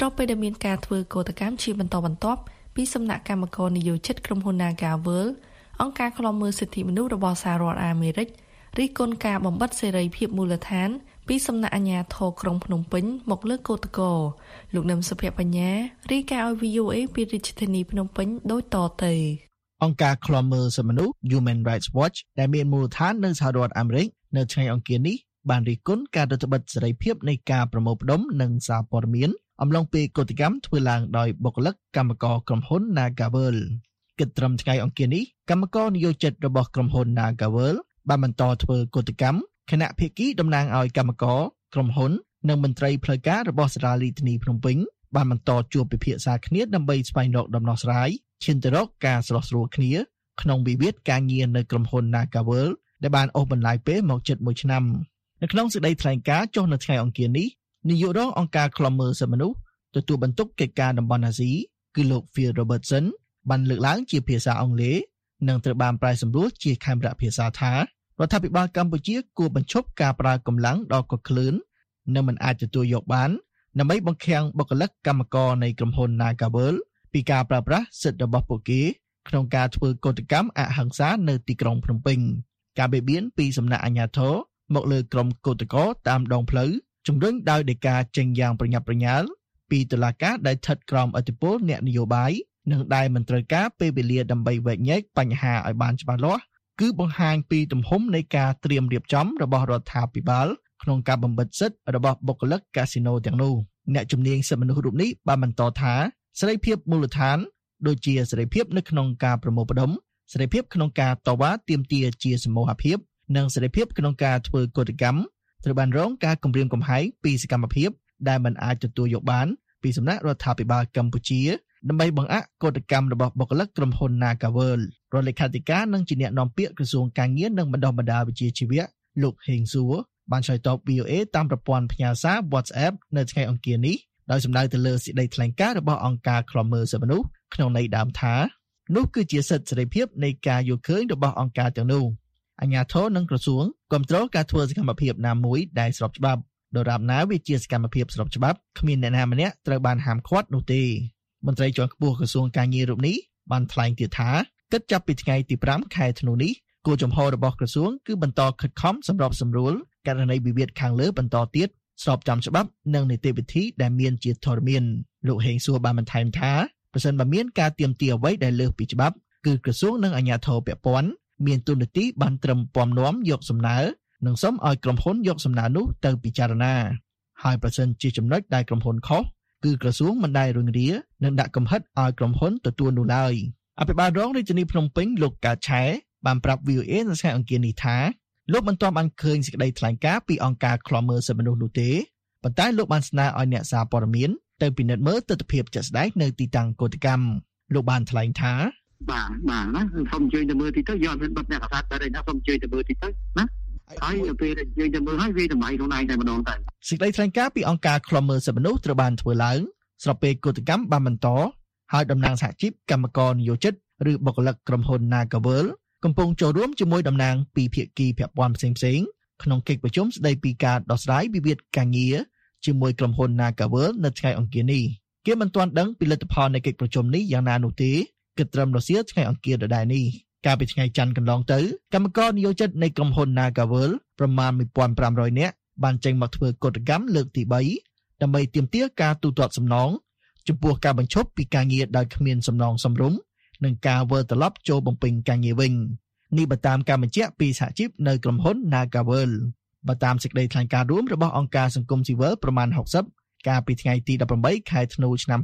ស្របពេលដែលមានការធ្វើកោតកម្មជាបន្តបន្ទាប់ពីសំណាក់គណៈកម្មការនយោជិតក្រុមហ៊ុន Nagavel អង្គការឃ្លាំមើលសិទ្ធិមនុស្សរបស់សហរដ្ឋអាមេរិករិះគន់ការបំបិទសេរីភាពមូលដ្ឋានពីសំណាក់អាជ្ញាធរក្រុងភ្នំពេញមកលើកោតក្រលោកនឹមសុភបញ្ញារាយការណ៍ឲ្យ VOA ពីរាជធានីភ្នំពេញដូចតទៅអង្គការឃ្លាំមើលសិទ្ធិមនុស្ស Human Rights Watch ដែលមានមូលដ្ឋាននៅសហរដ្ឋអាមេរិកនៅថ្ងៃអង្គារនេះបានរិះគន់ការរឹតបន្តឹងសេរីភាពនៃការប្រមូលផ្ដុំនិងសារព័ត៌មានអំឡុងពេលកោតកម្មធ្វើឡើងដោយបុគ្គលិកកម្មករក្រុមហ៊ុន Nagavel គិតត្រឹមថ្ងៃអង្គារនេះកម្មករនយោជិតរបស់ក្រុមហ៊ុន Nagavel បានបន្តធ្វើកោតកម្មគណៈភាគីតំណាងឲ្យកម្មករក្រុមហ៊ុននិងមន្ត្រីផ្លូវការរបស់សាលារាជធានីភ្នំពេញបានបន្តជួបពិភាក្សាគ្នាដើម្បីស្វែងរកដំណោះស្រាយឈានទៅរកការស្រោះស្រួលគ្នាក្នុងវិវាទការងារនៅក្រុមហ៊ុន Nagavel ដែលបានអូសបន្លាយពេលមកជិត1ឆ្នាំនៅក្នុងសេចក្តីថ្លែងការណ៍ចុះនៅថ្ងៃអង្គារនេះនាយករងអង្គការឃ្លាំមើលសិទ្ធិមនុស្សទទួលបន្ទុកកិច្ចការតំបន់អាស៊ីគឺលោក Phil Robertson បានលើកឡើងជាភាសាអង់គ្លេសនិងត្រូវបានប្រែសម្រួលជាខេមរៈភាសាថារដ្ឋាភិបាលកម្ពុជាគួរបញ្ឈប់ការប្រើកម្លាំងដ៏កក្លឿននិងមិនអាចទទួលយកបានដើម្បីបង្ខាំងបុគ្គលិកកម្មករនៃក្រុមហ៊ុន Nagavel ពីការប្រើប្រាស់សិទ្ធិរបស់ពួកគេក្នុងការធ្វើកោតកម្មអហិង្សានៅទីក្រុងភ្នំពេញការបៀតបៀនពីសំណាក់អាជ្ញាធរមកលើក្រុមកោតក្រតាមដងផ្លូវជំរុញដោយដីកាចេញយ៉ាងប្រញាប់ប្រញាល់ពីតុលាការដែលស្ថិតក្រោមឥទ្ធិពលអ្នកនយោបាយនិងដែលមិនត្រូវការពេលវេលាដើម្បីវែកញែកបញ្ហាឲ្យបានច្បាស់លាស់គឺបង្ហាញពីទំហំនៃការត្រៀមរៀបចំរបស់រដ្ឋាភិបាលក្នុងការបំបិទសិទ្ធិរបស់បុគ្គលិកកាស៊ីណូទាំងនោះអ្នកជំនាញសិទ្ធិមនុស្សរូបនេះបានបន្តថាសេរីភាពមូលដ្ឋានដូចជាសេរីភាពនៅក្នុងការប្រមូលផ្ដុំសេរីភាពក្នុងការតវ៉ាទាមទារជាសមូហភាពនិងសេរីភាពក្នុងការធ្វើកោតកម្មត្រូវបានរងការគំរាមកំហែងពីសកម្មភាពដែលមិនអាចទទួលយកបានពីសំណាក់រដ្ឋាភិបាលកម្ពុជាដើម្បីបង្អាក់កោតកម្មរបស់បុគ្គលិកក្រុមហ៊ុន Nagavel រដ្ឋលេខាធិការនិងជាអ្នកនាំពាក្យក្រសួងការងារនិងបណ្ដុះបណ្ដាលវិជ្ជាជីវៈលោកហេងសួរបានឆ្លើយតប VOA តាមប្រព័ន្ធផ្ញើសារ WhatsApp នៅថ្ងៃអង្គារនេះដោយសម្ដៅទៅលើសេចក្តីថ្លែងការណ៍របស់អង្គការឃ្លាំមើលសិទ្ធិមនុស្សក្នុងន័យដើមថានោះគឺជាសិទ្ធិសេរីភាពនៃការយល់ឃើញរបស់អង្គការទាំងនោះអាជ្ញាធរនិងក្រសួងគាំទ្រការធ្វើសកម្មភាពណាមួយដែលស្របច្បាប់ដរាបណាវាជាសកម្មភាពស្របច្បាប់គ្មានអ្នកណាម្នាក់ត្រូវបានហាមឃាត់នោះទេមន្ត្រីជាន់ខ្ពស់ក្រសួងការងាររូបនេះបានថ្លែងទៀតថាគិតចាប់ពីថ្ងៃទី5ខែធ្នូនេះគោលចំហរបស់ក្រសួងគឺបន្តខិតខំសម្របសម្រួលករណីវិវាទខាងលើបន្តទៀតស្របតាមច្បាប់និងនីតិវិធីដែលមានជាធរមានលោកហេងសួរបានបន្ថែមថាប្រសិនបើមានការទាមទារអ្វីដែលលើសពីច្បាប់គឺក្រសួងនិងអាជ្ញាធរពាក់ព័ន្ធមានទូនាទីបានត្រឹមពំនាំយកសំណើនិងសូមឲ្យក្រុមហ៊ុនយកសំណើនោះទៅពិចារណាហើយប្រសិនជាចំណុចដែលក្រុមហ៊ុនខុសគឺក្រសួងមិនដែលរងរានិងដាក់កំហិតឲ្យក្រុមហ៊ុនទទួលនោះឡើយអភិបាលរងរាជធានីភ្នំពេញលោកកើតឆែបានប្រាប់ VOA នៅថ្ងៃអង្គារនេះថាលោកមិនទាន់បានឃើញសេចក្តីថ្លែងការណ៍ពីអង្គការឃ្លាំមើលសិទ្ធិមនុស្សនោះទេប៉ុន្តែលោកបានស្នើឲ្យអ្នកសារព័ត៌មានទៅពិនិត្យមើលទស្សនវិជ្ជាជាក់ស្ដែងនៅទីតាំងកោតកម្មលោកបានថ្លែងថាបាទណាសូមអញ្ជើញទៅមើលទីទៅយកមិនបិទអ្នកកសាត់តែណាសូមអញ្ជើញទៅមើលទីទៅណាហើយពេលអញ្ជើញទៅមើលហើយវាតម្លៃខ្លួនឯងតែម្ដងទៅសេចក្តីថ្លែងការណ៍ពីអង្គការឃ្លាំមើលសិទ្ធិមនុស្សត្រូវបានធ្វើឡើងស្របពេលកោតកម្មបានបន្តហើយតំណាងសហជីពកម្មករនយោជិតឬបុគ្គលិកក្រុមហ៊ុន Nagavel កំពុងចូលរួមជាមួយតំណាងពីភាគីពាក់ព័ន្ធផ្សេងៗក្នុងកិច្ចប្រជុំស្តីពីការដោះស្រាយវិវាទការងារជាមួយក្រុមហ៊ុន Nagavel នៅថ្ងៃអង្គារនេះគេមិនទាន់ដឹងពីលទ្ធផលនៃកិច្ចប្រជុំនេះយ៉ាងណានោះទេគិតត្រឹមរសៀលថ្ងៃអង្គារដដែលនេះកាលពីថ្ងៃច័ន្ទកន្លងទៅកម្មករនយោជិតនៃក្រុមហ៊ុន Nagavel ប្រមាណ 1500 នាក់បានចេញមកធ្វើកោតកម្មលើកទី3ដើម្បីទាមទារការទូទាត់សំណងចំពោះការបញ្ឈប់ពីការងារដោយគ្មានសំណងសមរម្យនិងការវិលត្រឡប់ចូលបំពេញការងារវិញនេះបើតាមការបញ្ជាក់ពីសហជីពនៅក្រុមហ៊ុន Nagavel បើតាមសេចក្តីថ្លែងការណ៍រួមរបស់អង្គការសង្គមស៊ីវិលប្រមាណ60កាលពីថ្ងៃទី18ខែធ្នូឆ្នាំ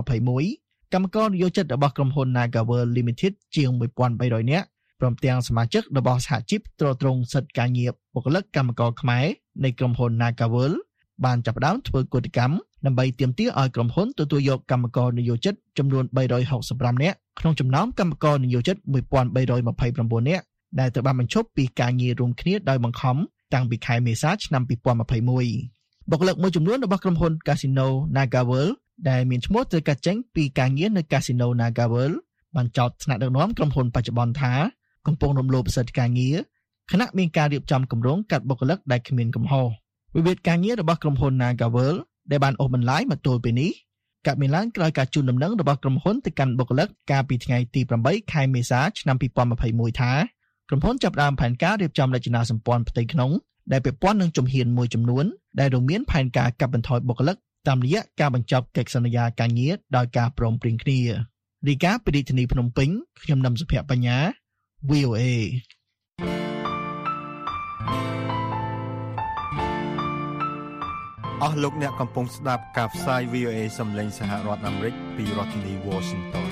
2021កម្មករនយោជិតរបស់ក្រុមហ៊ុន Nagavel Limited ជាង 1300 នាក់ព្រមទាំងសមាជិករបស់សហជីពទ្រទ្រង់សិទ្ធិការងារបុគ្គលិកកម្មករខ្មែរនៃក្រុមហ៊ុន Nagavel បានចាប់ផ្ដើមធ្វើកោតកម្មដើម្បីទាមទារឲ្យក្រុមហ៊ុនទទួលយកកម្មករនយោជិតចំនួន365នាក់ក្នុងចំណោមកម្មករនយោជិត1329នាក់ដែលត្រូវបានបញ្ឈប់ពីការងាររួមគ្នាដោយបង្ខំតាំងពីខែមេសាឆ្នាំ2021បុគ្គលិកមួយចំនួនរបស់ក្រុមហ៊ុន Casino Nagavel ដែលមានឈ្មោះត្រូវកាត់ចេញពីការងារនៅ Casino Nagavel បានចោទថ្នាក់ដឹកនាំក្រុមហ៊ុនបច្ចុប្បន្នថាកំពុងរំលោភសិទ្ធិការងារខណៈមានការរៀបចំគម្រោងកាត់បុគ្គលិកដែលគ្មានកំហុសវិវាទការងាររបស់ក្រុមហ៊ុន Nagavel ដែលបានអូសបន្លាយមកទល់ពេលនេះកើតមានឡើងក្រោយការជូនដំណឹងរបស់ក្រុមហ៊ុនទៅកាន់បុគ្គលិកកាលពីថ្ងៃទី8ខែមេសាឆ្នាំ2021ថាក្រុមហ៊ុនចាប់ផ្ដើមផែនការរៀបចំរចនាសម្ព័ន្ធផ្ទៃក្នុងដែលពាក់ព័ន្ធនឹងជំហានមួយចំនួនដែលរួមមានផែនការកាត់បន្ថយបុគ្គលិកតាមរយៈការបញ្ចប់កិច្ចសន្យាការងារដោយការព្រមព្រៀងគ្នារាយការណ៍ពីរាជធានីភ្នំពេញខ្ញុំនឹមសុភ័ក្របញ្ញា VOA អស់លោកអ្នកកំពុងស្ដាប់ការផ្សាយ VOA សំឡេងសហរដ្ឋអាមេរិកពីរដ្ឋធានី Washington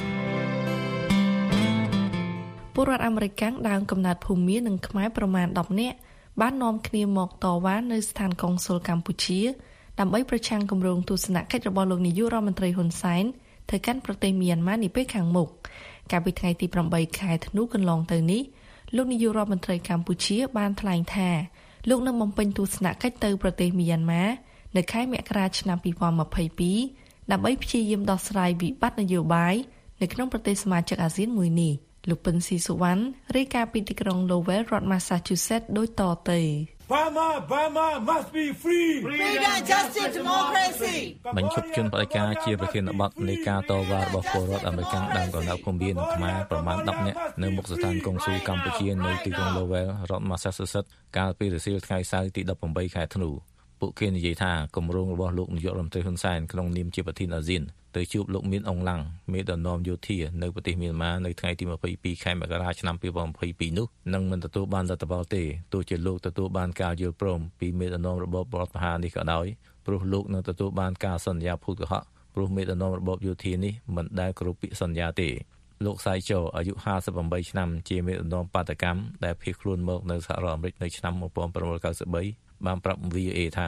ពលរដ្ឋអាមេរិកដើមកំណើតភូមានិងខ្មែរប្រមាណ10នាក់បាននាំគ្នាមកតវ៉ានៅស្ថានកុងស៊ុលកម្ពុជាដើម្បីប្រឆាំងគម្រោងទស្សនកិច្ចរបស់លោកនាយករដ្ឋមន្ត្រីហ៊ុនសែនទៅកាន់ប្រទេសមីយ៉ាន់ម៉ានាពេលខាងមុខកាលពីថ្ងៃទី8ខែធ្នូកន្លងទៅនេះលោកនាយករដ្ឋមន្ត្រីកម្ពុជាបានថ្លែងថាលោកនឹងបំពេញទស្សនកិច្ចទៅប្រទេសមីយ៉ាន់ម៉ានៅខែមករាឆ្នាំ2022ដើម្បីព្យាយាមដោះស្រាយវិបត្តិនយោបាយនៅក្នុងប្រទេសសមាជិកអាស៊ានមួយនេះលោកពិនស៊ីសុវណ្ណរាយការណ៍ពីទីក្រុង Lowell រដ្ឋ Massachusetts ដូចតទៅ Burma must be free. Freedom, justice, democracy. បញ្ឈប់ជនបដិការជាប្រធានបទនៃការតវ៉ារបស់ពលរដ្ឋអាមេរិកដើមកំណើតភូមិនិងខ្មែរប្រមាណ10នាក់នៅមុខស្ថានកុងស៊ុលកម្ពុជានៅទីក្រុង Lowell រដ្ឋ Massachusetts កាលពីរសៀលថ្ងៃសៅរ៍ទី18ខែធ្នូពួកគេនិយាយថាគម្រោងរបស់លោកនាយករដ្ឋមន្ត្រីហ៊ុនសែនក្នុងនាមជាប្រធានអាស៊ានទៅជួបលោកមានអងឡាំងមេដឹកនាំយោធានៅប្រទេសមីយ៉ាន់ម៉ានៅថ្ងៃទី22ខែមករាឆ្នាំ2022នោះនឹងមិនទទួលបានលទ្ធផលទេទោះជាលោកទទួលបានការយល់ព្រមពីមេដឹកនាំរបបរដ្ឋប្រហារនេះក៏ដោយព្រោះលោកនឹងទទួលបានការសន្យាភូតកុហកព្រោះមេដឹកនាំរបបយោធានេះមិនដែលគោរពពាក្យសន្យាទេលោកសៃជូអាយុ58ឆ្នាំជាមេដឹកនាំបាតកម្មដែលភៀសខ្លួនមកនៅសហរដ្ឋអាមេរិកនៅឆ្នាំ1993បានប្រាប់ VOA ថា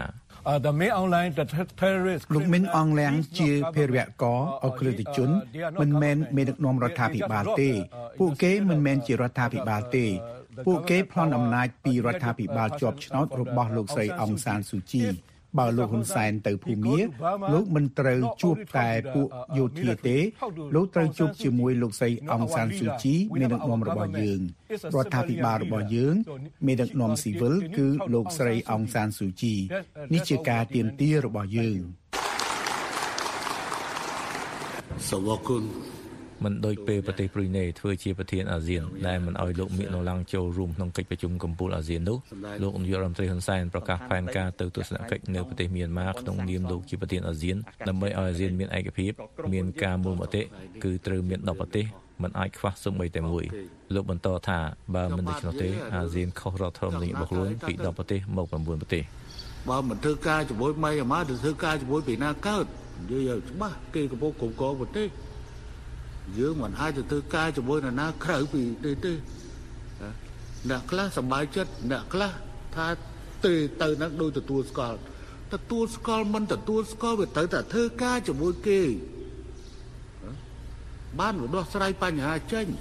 លោកមីនអងឡាំងជាភេរវករអក្រិតជនមិនមែនមេដឹកនាំរដ្ឋាភិបាលទេពួកគេមិនមែនជារដ្ឋាភិបាលទេពួកគេប្លន់អំណាចពីរដ្ឋាភិបាលជាប់ឆ្នោតរបស់លោកស្រីអង្សានស៊ូជីបើលោកហ៊ុនសែនទៅភូមាលោកមិនត្រូវជួបតែពួកយោធាទេលោកត្រូវជួបជាមួយលោកស្រីអង្សានស៊ូជីមេដឹកនាំរបស់យើងរដ្ឋាភិបាលរបស់យើងមេដឹកនាំស៊ីវិលគឺលោកស្រីអង្សានស៊ូជីនេះជាការទាមទាររបស់យើងសូមអរគុណមិនដូចពេលប្រទេសប្រ៊ុយណេធ្វើជាប្រធានអាស៊ានដែលមិនឲ្យលោកមានអង្លាំងចូលរួមក្នុងកិច្ចប្រជុំកំពូលអាស៊ាននោះលោកនាយករដ្ឋមន្ត្រីហ៊ុនសែនប្រកាសផែនការទៅទស្សនកិច្ចនៅប្រទេសមីយ៉ាន់ម៉ាក្នុងនាមលោកជាប្រធានអាស៊ានដើម្បីឲ្យអាស៊ានមានឯកភាពមានការមូលមតិគឺត្រូវមាន10ប្រទេសមិនអាចខ្វះសូម្បីតែមួយលោកបន្តថាបើមិនដូច្នោះទេអាស៊ានខុសរដ្ឋធម្មនុញ្ញរបស់ខ្លួនពី10ប្រទេសមក9ប្រទេសបើមិនធ្វើការជាមួយមីយ៉ាន់ម៉ាទៅធ្វើការជាមួយពីណាកើតនិយាយឲ្យច្បាស់គេកំពុងគ្រប់គ្រងប្រទេសយើងមិនអាចទៅធ្វើការជាមួយនរណាក្រៅពីទេអ្នកខ្លះសប្បាយចិត្តអ្នកខ្លះថាទៅនឹងដូចទទួលស្គាល់មិនទទួលស្គាល់វាត្រូវតែធ្វើការជាមួយគេបានដោះស្រាយបញ្ហាចេញ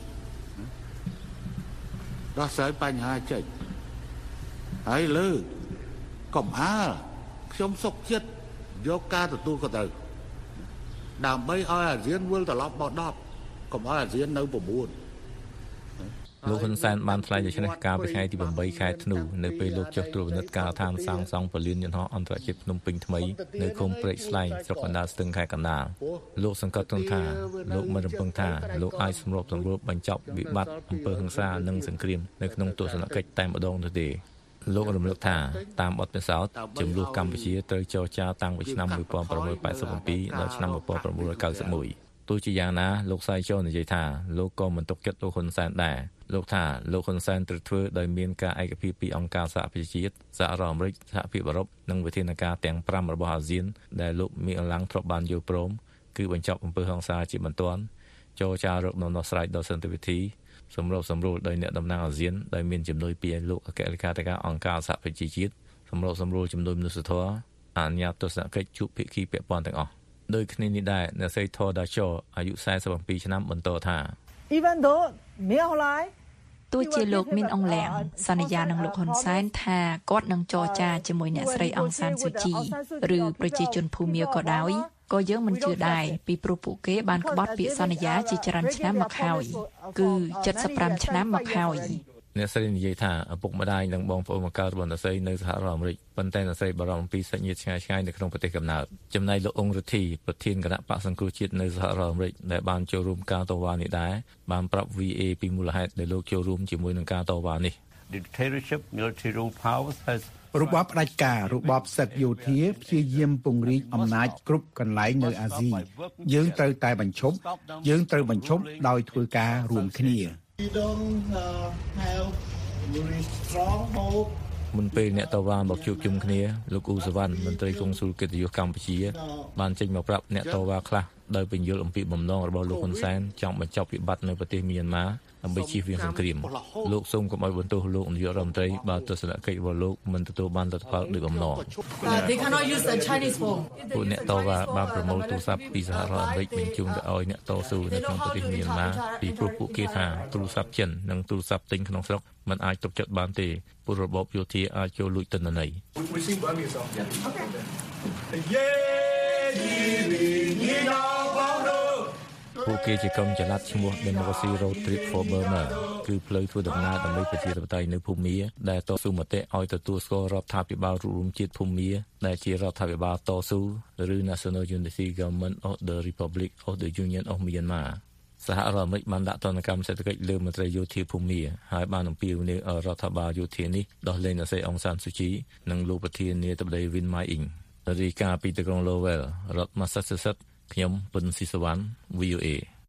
ហើយលើកំអាលខ្ញុំសុខចិត្តយកការទទួលក៏ទៅដើម្បីឲ្យអាស៊ានវិលត្រឡប់មក10កុំឲ្យអាស៊ាននៅ9 លោកហ៊ុនសែនបានថ្លែងដូច្នេះកាលពីថ្ងៃទី8ខែធ្នូនៅពេលលោកចុះត្រួតពិនិត្យការដ្ឋានសាងសង់ពលានយន្តហោះអន្តរជាតិភ្នំពេញថ្មីនៅឃុំព្រែកស្លែងស្រុកកណ្ដាលស្ទឹងខេត្តកណ្ដាលលោកសង្កត់ធ្ងន់ថាលោកមិនរំពឹងថាលោកអាចសម្របសម្រួលបញ្ចប់វិបត្តិអំពើហិង្សានិងសង្គ្រាមនៅក្នុងទស្សនកិច្ចតែម្ដងនោះទេលោករំលឹកថាតាមបទពិសោធន៍ចំនួនកម្ពុជាត្រូវចរចាតាំងពីឆ្នាំ1987ដល់ឆ្នាំ1991ទោះជាយ៉ាងណាលោកសៃជូនិយាយថាលោកក៏មិនទុកចិត្តលោកហ៊ុនសែនដែរលោកថាលោកហ៊ុនសែនត្រូវធ្វើដោយមានការឯកភាពពីអង្គការសហប្រជាជាតិសហរដ្ឋអាមេរិកសហភាពអឺរ៉ុបនិងវិធានការទាំង5របស់អាស៊ានដែលលោកមានអង្លាំងធ្លាប់បានយល់ព្រមគឺបញ្ចប់អំពើហិង្សាជាបន្ទាន់ចរចារកដំណោះស្រាយដល់សន្តិវិធីសម្របសម្រួលដោយអ្នកតំណាងអាស៊ានដែលមានជំនួយពីលោកអគ្គលេខាធិការអង្គការសហប្រជាជាតិសម្របសម្រួលជំនួយមនុស្សធម៌អនុញ្ញាតទស្សនកិច្ចជួបភាគីពាក់ព័ន្ធទាំងអស់ដោយគ្នានេះដែរអ្នកស្រីថដាជអាយុ47ឆ្នាំបន្តថាទោះជាលោកមានអង្លាំងសន្យានឹងលោកហ៊ុនសែនថាគាត់នឹងចរចាជាមួយអ្នកស្រីអង្សានស៊ូជីឬប្រជាជនភូមាក៏ដោយក៏យើងមិនជឿដែរពីព្រោះពួកគេបានក្បត់ពាក្យសន្យាជាច្រើនឆ្នាំមកហើយគឺ75ឆ្នាំមកហើយអ្នកស្រីនិយាយថាឪពុកម្ដាយនិងបងប្អូនបង្កើតរបស់អ្នកស្រីនៅសហរដ្ឋអាមេរិកប៉ុន្តែអ្នកស្រីបារម្ភអំពីសាច់ញាតិឆ្ងាយៗនៅក្នុងប្រទេសកំណើតចំណែកលោកអង្គរិទ្ធីប្រធានគណៈបក្សសង្គ្រោះជាតិនៅសហរដ្ឋអាមេរិកដែលបានចូលរួមការតវ៉ានេះដែរបានប្រាប់ VA ពីមូលហេតុដែលលោកចូលរួមជាមួយនឹងការតវ៉ានេះ Dictatorship military rule powers has របបផ្ដាច់ការរបបសឹកយោធាព្យាយាមពង្រីកអំណាចគ្រប់កន្លែងនៅអាស៊ីយើងត្រូវតែបញ្ឈប់ដោយធ្វើការរួមគ្នាមុនពេលអ្នកតវ៉ាមកជួបជុំគ្នាលោកអ៊ូសវណ្ណមន្ត្រីកុងស៊ុលកិត្តិយសកម្ពុជាបានចេញមកប្រាប់អ្នកតវ៉ាខ្លះដោយពន្យល់អំពីបំណងរបស់លោកហ៊ុនសែនចង់បញ្ចប់វិបត្តិនៅប្រទេសមីយ៉ាន់ម៉ាដើម្បីជៀសវាងសង្គ្រាមលោកសូមកុំឲ្យបន្ទោសលោកនាយករដ្ឋមន្ត្រីបើទស្សនកិច្ចរបស់លោកមិនទទួលបានលទ្ធផលដោយបំណង They cannot use the Chinese phone ពួកអ្នកតវ៉ាបានប្រមូលទូរស័ព្ទពីសហរដ្ឋអាមេរិកបញ្ជូនទៅឲ្យអ្នកតស៊ូនៅក្នុងប្រទេសមីយ៉ាន់ម៉ាពីព្រោះពួកគេថាទូរស័ព្ទចិននិងទូរស័ព្ទទិញក្នុងស្រុកមិនអាចទុកចិត្តបានទេព្រោះរបបយោធាអាចចូលលួចទិន្នន័យពួកគេជាក្រុមចល័តឈ្មោះ Democracy Road Trip for Burma គឺផ្លូវធ្វើដំណើរដើម្បីប្រជាធិបតេយ្យនៅភូមាដែលតស៊ូមតិឲ្យទទួលស្គាល់រដ្ឋាភិបាលរួមជាតិភូមាដែលជារដ្ឋាភិបាលតស៊ូឬ National Unity Government of the Republic of the Union of Myanmar សហរដ្ឋអាមេរិកបានដាក់ទណ្ឌកម្មសេដ្ឋកិច្ចលើមន្ត្រីយោធាភូមាហើយបានអំពាវនាវឲ្យរដ្ឋាភិបាលយោធានេះដោះលែងអ្នកស្រីអង្សានស៊ូជីនិងលោកប្រធានាធិបតីវិនម៉ាយអ៊ីងរាយការណ៍ពីទីក្រុង Lowell រដ្ឋ Massachusetts ខ្ញុំពិនស៊ីសវណ្ណ VOA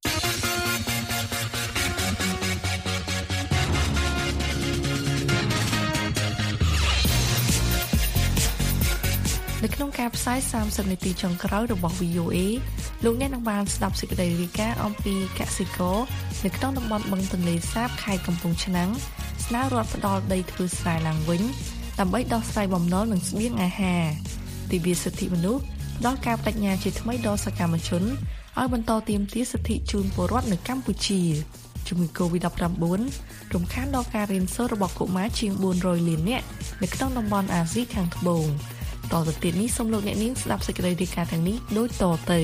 នៅក្នុងការផ្សាយ30នាទីចុងក្រោយរបស់ VOA លោកអ្នកនឹងបានស្ដាប់សេចក្តីរាយការណ៍អំពីកសិករនៅក្នុងតំបន់បឹងទន្លេសាបខេត្តកំពង់ឆ្នាំងស្នើរដ្ឋផ្ដល់ដីធ្វើស្រែឡើងវិញដើម្បីដោះស្រាយបំណុលនិងស្បៀងអាហារទិវាសិទ្ធិមនុស្សដល់ការបដិញ្ញាជាថ្មីដល់សកម្មជនឲ្យបន្តទាមទារសិទ្ធិជូនពលរដ្ឋនៅកម្ពុជាជំងឺ Covid-19 រំខានដល់ការរៀនសូត្ររបស់កុមារជាង400លាននាក់នៅក្នុងតំបន់អាស៊ីខាងត្បូងតទៅទៀតនេះសូមលោកអ្នកនាងស្ដាប់សេចក្តីរាយការណ៍ទាំងនេះដូចតទៅ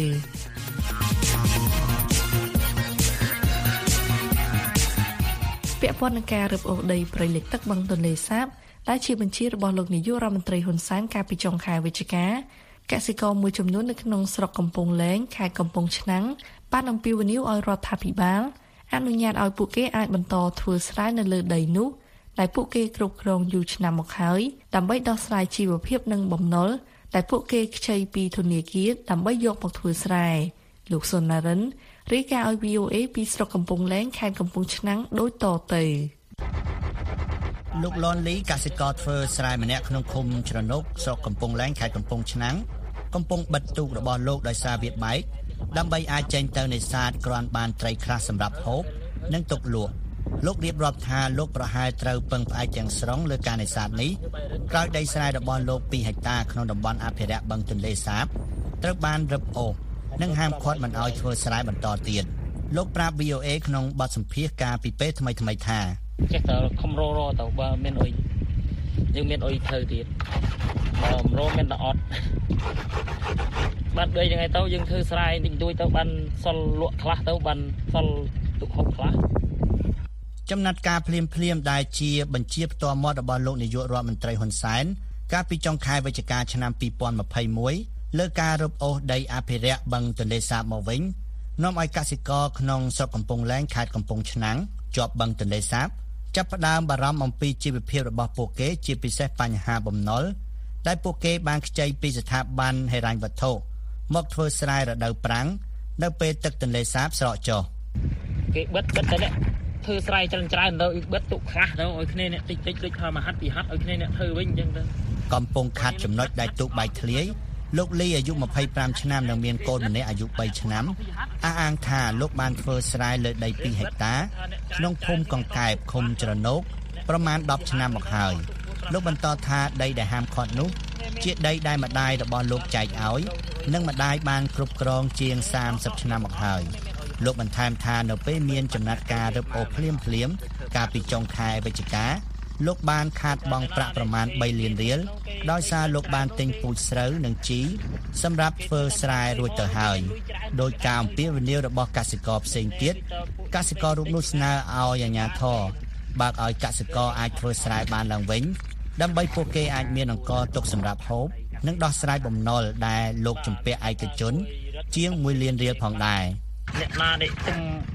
ពាក់ព័ន្ធនឹងការរឹបអូសដីព្រៃលិចទឹកបឹងទន្លេសាបដែលជាបញ្ជារបស់លោកនាយករដ្ឋមន្ត្រីហ៊ុនសែនកាលពីចុងខែវិច្ឆិកាកសិករមួយចំនួននៅក្នុងស្រុកកំពង់លែងខេត្តកំពង់ឆ្នាំងបានអំពាវនាវឲ្យរដ្ឋាភិបាលអនុញ្ញាតឲ្យពួកគេអាចបន្តធ្វើស្រែនៅលើដីនោះដែលពួកគេគ្រប់គ្រងយូរឆ្នាំមកហើយដើម្បីដោះស្រាយជីវភាពនិងបំណុលដែលពួកគេខ្ចីពីធនាគារដើម្បីយកមកធ្វើស្រែលោកសុនណារិនរាយការណ៍ឲ្យ VOA ពីស្រុកកំពង់លែងខេត្តកំពង់ឆ្នាំងដូចតទៅលោកលនលីកសិករធ្វើស្រែម្នាក់ក្នុងឃុំច្រណុកស្រុកកំពង់លែងខេត្តកំពង់ឆ្នាំងកំពុងបិទទូករបស់លោកដោយសារវាបែកដើម្បីអាចចេញទៅនេសាទគ្រាន់បានត្រីខ្លះសម្រាប់ហូបនិងទុកលក់លោករៀបរាប់ថាលោកប្រហែលត្រូវពឹងផ្អែកទាំងស្រុងលើការនេសាទនេះក្រោយដីស្រែរបស់លោក2ហិកតាក្នុងតំបន់អភិរក្សបឹងទន្លេសាបត្រូវបានរឹបអូសនិងហាមឃាត់មិនឲ្យធ្វើស្រែបន្តទៀតលោកប្រាប់ VOA ក្នុងបទសម្ភាសន៍កាលពីពេលថ្មីៗថាចេះតែខំរោទៅបើមានអុយយើងមានអុយធ្វើទៀតបើមរោមានតែអត់បានដូចយ៉ាងហ្នឹងទៅយើងធ្វើស្រែតិចតួចទៅបានសល់លក់ខ្លះទៅបានសល់ទុកហូបខ្លះចំណាត់ការភ្លាមដែលជាបញ្ជាផ្ទាល់មាត់របស់លោកនាយករដ្ឋមន្ត្រីហ៊ុនសែនកាលពីចុងខែវិច្ឆិកាឆ្នាំ2021លើការរឹបអូសដីអភិរក្សបឹងទន្លេសាបមកវិញនាំឲ្យកសិករក្នុងស្រុកកំពង់លែងខេត្តកំពង់ឆ្នាំងជាប់បឹងទន្លេសាបចាប់ផ្ដើមបារម្ភអំពីជីវភាពរបស់ពួកគេជាពិសេសបញ្ហាបំណុលដែលពួកគេបានខ្ចីពីស្ថាប័នហិរញ្ញវត្ថុមកធ្វើស្រែរដូវប្រាំងនៅពេលទឹកទន្លេសាបស្រកចុះគេបិទតែអ្នកធ្វើស្រែច្រើនទៅបិទទុកខ្លះទៅឲ្យគ្នាអ្នកតិចដូចថាមកហាត់ពីហាត់ឲ្យគ្នាអ្នកធ្វើវិញអញ្ចឹងទៅកំពុងខាត់ចំណុចដែលទូកបែកធ្លាយលោកលីអាយុ25ឆ្នាំនិងមានកូនម្នាក់អាយុ3ឆ្នាំអះអាងថាលោកបានធ្វើស្រែលើដី2ហិកតាក្នុងភូមិកង្កែបឃុំច្រណូកប្រមាណ10ឆ្នាំមកហើយលោកបន្តថាដីដែលហាមឃាត់នោះជាដីដែលម្ដាយរបស់លោកចែកឲ្យនិងម្ដាយបានគ្រប់គ្រងជាង30ឆ្នាំមកហើយលោកបន្ថែមថានៅពេលមានចំណាត់ការរឹបអូសភ្លាមកាលពីចុងខែវិច្ឆិកាលោកបានខាតបង់ប្រាក់ប្រមាណ3លានរៀលដោយសារលោកបានទិញពូជស្រូវនិងជីសម្រាប់ធ្វើស្រែរួចទៅហើយដោយការអំពាវនាវរបស់កសិករផ្សេងទៀតកសិកររូបនោះស្នើឲ្យអាជ្ញាធរបើកឲ្យកសិករអាចធ្វើស្រែបានឡើងវិញដើម្បីពួកគេអាចមានអង្ករទុកសម្រាប់ហូបនិងដោះស្រាយបំណុលដែលលោកជំពាក់ឯកជនជាង1 លានរៀលផងដែរអ្នកណាដេកទុំ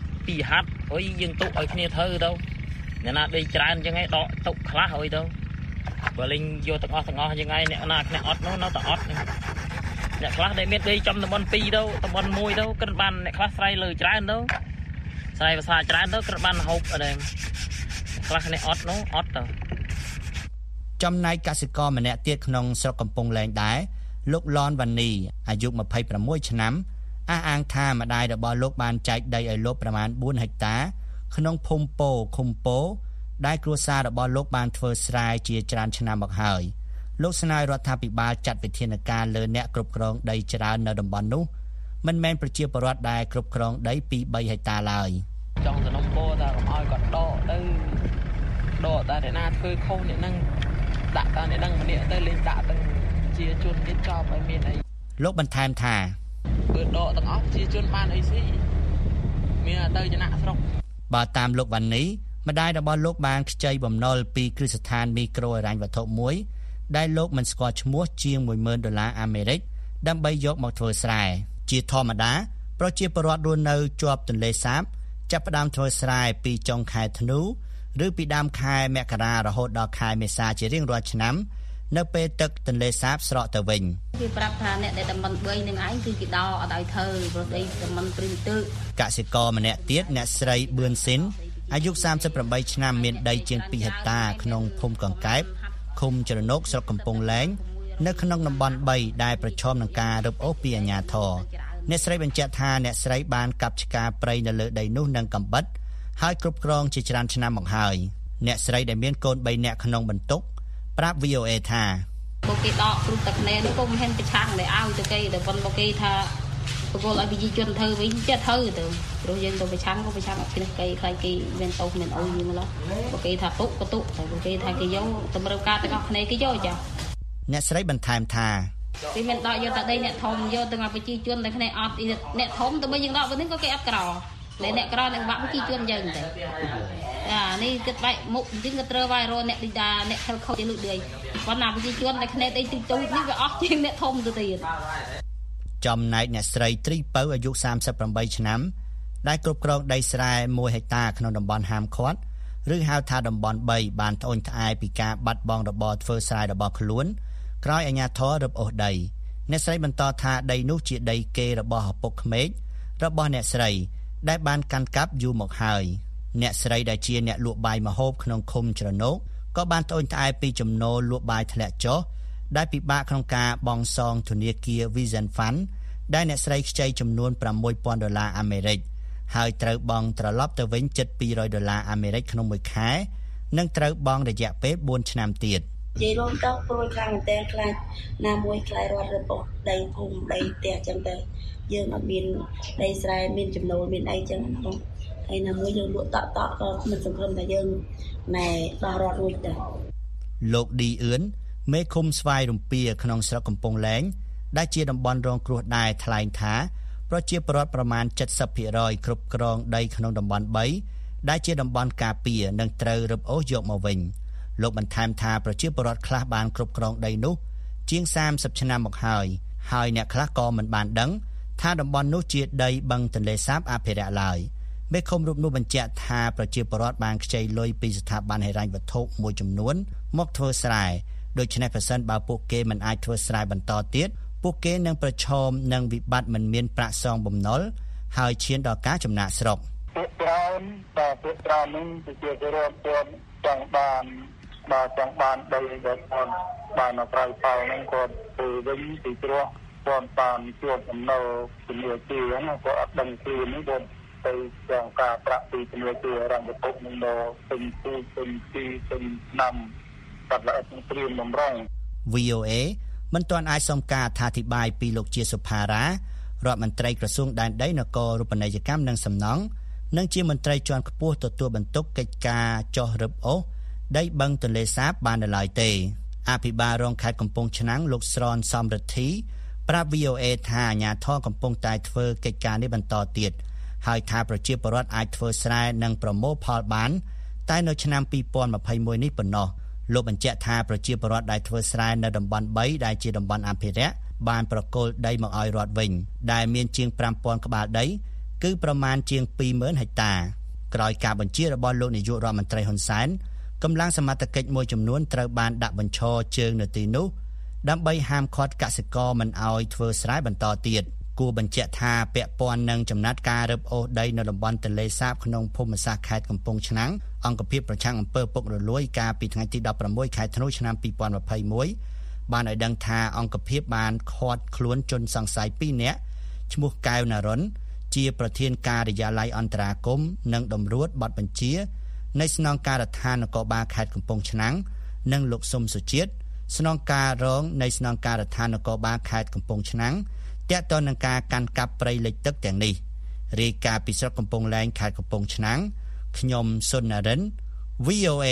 2ហាត់អុយយើងទុកឲ្យគ្នាធ្វើទៅអ្នកណាដេកច្រើនអញ្ចឹងឯងដកទុកខ្លះអុយទៅបើលេងយកទាំងអស់យ៉ាងឯងអ្នកណាគ្នាអត់នោះនៅតែអត់អ្នកខ្លះដែលមានដេកចំតំបន់2ទៅតំបន់1ទៅគិតបានអ្នកខ្លះស្រ័យលើច្រើនទៅស្រ័យភាសាច្រើនទៅគិតបានហូបអីខ្លះគ្នាអត់នោះអត់ទៅចំណែកកសិករម្នាក់ទៀតក្នុងស្រុកកំពង់លែងដែរលោកលនវ៉ានីអាយុ26ឆ្នាំអះអាងថាម្ដាយរបស់លោកបានចែកដីឲ្យលោកប្រមាណ4ហិកតាក្នុងភូមិពោឃុំពោដែលគ្រួសាររបស់លោកបានធ្វើស្រែជាច្រើនឆ្នាំមកហើយលោកស្នើរដ្ឋាភិបាលចាត់វិធានការលើអ្នកគ្រប់គ្រងដីច្រើននៅតំបន់នោះមិនមែនប្រជាពលរដ្ឋដែលគ្រប់គ្រងដីពី3ហិកតាឡើយចង់សំណុំពោថាកុំឲ្យគាត់ដកទៅតែអ្នកណាធ្វើខុសអ្នកហ្នឹងដាក់តាអ្នកហ្នឹងម្នាក់ទៅលេងដាក់ទាំងជាជនទៀតចោលឲ្យមានអីលោកបន្ថែមថាបើដកទាំងអស់ជាជនបានអីស៊ីមានទៅចំណាក់ស្រុកបើតាមលោកវ៉ានីម្ដាយរបស់លោកបានខ្ចីបំណុលពីគ្រឹះស្ថានមីក្រូហិរញ្ញវត្ថុមួយដែលលោកមិនស្គាល់ឈ្មោះជាង$10,000អាមេរិកដើម្បីយកមកធ្វើស្រែជាធម្មតាប្រជាពលរដ្ឋរស់នៅជាប់ទន្លេសាបចាប់ផ្ដើមធ្វើស្រែពីចុងខែធ្នូឬពីដើមខែមករារហូតដល់ខែមេសាជារៀងរាល់ឆ្នាំនៅពេលទឹកទន្លេសាបស្រកទៅវិញគេប្រាប់ថាអ្នកដែលតំបន់3នឹងឯងគឺគេដោអត់ឲ្យធ្វើព្រោះដីតំបន់ព្រីមទឹកកសិករម្នាក់ទៀតអ្នកស្រីប៊ឿនស៊ីនអាយុ38ឆ្នាំមានដីជាង2ហិកតាក្នុងភូមិកង្កែបឃុំជ្រណុកស្រុកកំពង់លែងនៅក្នុងតំបន់3ដែលប្រឈមនឹងការរឹបអូសពីអាជ្ញាធរអ្នកស្រីបញ្ជាក់ថាអ្នកស្រីបានកាប់ឆ្ការព្រៃនៅលើដីនោះនឹងកាំបិតហើយគ្រប់គ្រងជាច្រើនឆ្នាំមកហើយអ្នកស្រីដែលមានកូន3នាក់ក្នុងបន្ទុកប្រាប់ VOA ថាពួកគេដកព្រោះតែគ្នានេះពុំហ៊ានប្រឆាំងតែឲ្យទៅគេតែប៉ុនពួកគេថាបកគោលឲ្យប្រជាជនធ្វើវិញចិត្តធ្វើទៅព្រោះយើងទៅប្រឆាំងក៏ប្រឆាំងអត់គ្នាគេខ្លាចគេមានតោសមានអុយយីម្ល៉េះពួកគេថាទុកក៏ទុកតែពួកគេថាគេយកតម្រូវការទាំងអស់គ្នាគេយកចាអ្នកស្រីបន្ថែមថាគេមានដកយកតែដីអ្នកធំយកទាំងប្រជាជនតែគ្នាអត់អ្នកធំទៅបើយើងដកវិញក៏គេអត់ក្រអ្នកក្រនឹងបាក់ប្រជាជនយើងទៅនេះគិតបែកមុខអញ្ចឹងក៏ត្រូវវាយរអ្នកទីតាអ្នកខលខោជាលុយដេកប៉ុន្តែប្រជាជនតែគ្នាដីទីទូចនេះវាអស់ជាងអ្នកធំទៅទៀតចំណែកអ្នកស្រីត្រីពៅអាយុ38ឆ្នាំដែលគ្រប់គ្រងដីស្រែ1ហិកតាក្នុងតំបន់ហាមឃាត់ឬហៅថាតំបន់3បានត្អូញត្អែពីការបាត់បង់របរធ្វើស្រែរបស់ខ្លួនក្រោយអាជ្ញាធររឹបអូសដីអ្នកស្រីបន្តថាដីនោះជាដីគេរបស់ឪពុកក្មេករបស់អ្នកស្រីដែលបានកាន់កាប់យូរមកហើយអ្នកស្រីដែលជាអ្នកលក់បាយម្ហូបក្នុងឃុំជ្រណោកក៏បានត្អូញត្អែពីចំណូលលក់បាយធ្លាក់ចុះដែលពិបាកក្នុងការបង់សងធនាគារ Vision Fund ដែលអ្នកស្រីខ្ចីចំនួន$6,000អាមេរិកហើយត្រូវបង់ត្រឡប់ទៅវិញជិត$200អាមេរិកក្នុងមួយខែនិងត្រូវបង់រយៈពេល4ឆ្នាំទៀតនិយាយរួមទៅព្រួយខ្លាំងមែនតើខ្លាចណាមួយខ្លាចរត់របស់ដីភូមិដីផ្ទះចឹងទៅយើងអត់មានដីស្រែមានចំណូលមានអីចឹងផងហើយណាមួយយើងលក់តក់ក៏មិនសង្ឃឹមថាយើងណែដោះរត់រួចដែរលោកឌីអឿនមេឃុំស្វាយរំពាក្នុងស្រុកកំពង់លែងដែលជាតំបន់រងគ្រោះដែរថ្លែងថាប្រជាពលរដ្ឋប្រមាណ 70% គ្រប់គ្រងដីក្នុងតំបន់3ដែលជាតំបន់ការពារនិងត្រូវរឹបអូសយកមកវិញលោកបន្ថែមថាប្រជាពលរដ្ឋខ្លះបានគ្រប់គ្រងដីនោះជាង30ឆ្នាំមកហើយអ្នកខ្លះក៏មិនបានដឹងថាតំបន់នោះជាដីបឹងទន្លេសាបអភិរក្សឡើយមេឃុំរូបនោះបញ្ជាក់ថាប្រជាពលរដ្ឋបានខ្ចីលុយពីស្ថាប័នហិរញ្ញវត្ថុមួយចំនួនមកធ្វើស្រែដូច្នេះប្រសិនបើពួកគេមិនអាចធ្វើស្រែបន្តទៀតពួកគេនឹងប្រឈមនឹងវិបត្តិមិនមានប្រាក់សងបំណុលហើយឈានដល់ការចំណាកស្រុកពួកច្រើននឹងជាពលរដ្ឋចង់បានដីដែលគាត់បានប្រោយផលនឹងគាត់ទៅវិញពីព្រោះគាត់បានជួបដំណើរជំនួយទីហ្នឹងគាត់អត់ដឹងពីនេះគាត់ទៅចង់ការប្រាក់ពីជំនួយទីរងពុកនឹងដល់ពេញឆ្នាំកាត់ល្អនឹងព្រៀមបំរុង VOA មិនទាន់អាចសុំការអធិប្បាយពីលោកជាសុផារ៉ារដ្ឋមន្ត្រីក្រសួងដែនដីនគររូបនីយកម្មនិងសំណង់និងជាមន្ត្រីជាន់ខ្ពស់ទទួលបន្ទុកកិច្ចការចោះរឹបអូសដីបឹងទន្លេសាបបាននៅឡើយទេអភិបាលរងខេត្តកំពង់ឆ្នាំងលោកស្រនសំរិទ្ធីប្រាប់ VOA ថាអាជ្ញាធរកំពុងតែធ្វើកិច្ចការនេះបន្តទៀតហើយថាប្រជាពលរដ្ឋអាចធ្វើស្រែនិងប្រមូលផលបានតែនៅឆ្នាំ2021នេះប៉ុណ្ណោះលោកបញ្ជាក់ថាប្រជាពលរដ្ឋដែលធ្វើស្រែនៅតំបន់3ដែលជាតំបន់អភិរក្សបានប្រគល់ដីមកឲ្យរដ្ឋវិញដែលមានជាង 5000 ក្បាលដីគឺប្រមាណជាង 20000 ហិកតាក្រោយការបញ្ជារបស់លោកនាយករដ្ឋមន្ត្រីហ៊ុនសែនកម្លាំងសមត្ថកិច្ចមួយចំនួនត្រូវបានដាក់បញ្ឈរជើងនៅទីនោះដើម្បីហាមឃាត់កសិករមិនឲ្យធ្វើស្រែបន្តទៀតគួរបញ្ជាក់ថាពាក់ព័ន្ធនឹងចំណាត់ការរឹបអូសដីនៅតំបន់ទន្លេសាបក្នុងភូមិសាស្ត្រខេត្តកំពង់ឆ្នាំងអង្គភាពប្រឆាំងអំពើពុករលួយកាលពីថ្ងៃទី16ខែធ្នូឆ្នាំ2021បានឲ្យដឹងថាអង្គភាពបានឃាត់ខ្លួនជនសង្ស័យ2នាក់ឈ្មោះកែវណារុនជាប្រធានការិយាល័យអន្តរាគមន៍និងតម្រួតបទបញ្ជានៃស្នងការដ្ឋាននគរបាលខេត្តកំពង់ឆ្នាំងនិងលោកសុំសុជាតិស្នងការរងនៃស្នងការដ្ឋាននគរបាលខេត្តកំពង់ឆ្នាំងទាក់ទងនឹងការកាន់កាប់ព្រៃលិចទឹកទាំងនេះរាយការណ៍ពីស្រុកកំពង់លែងខេត្តកំពង់ឆ្នាំងខ្ញុំសុននរិន VOA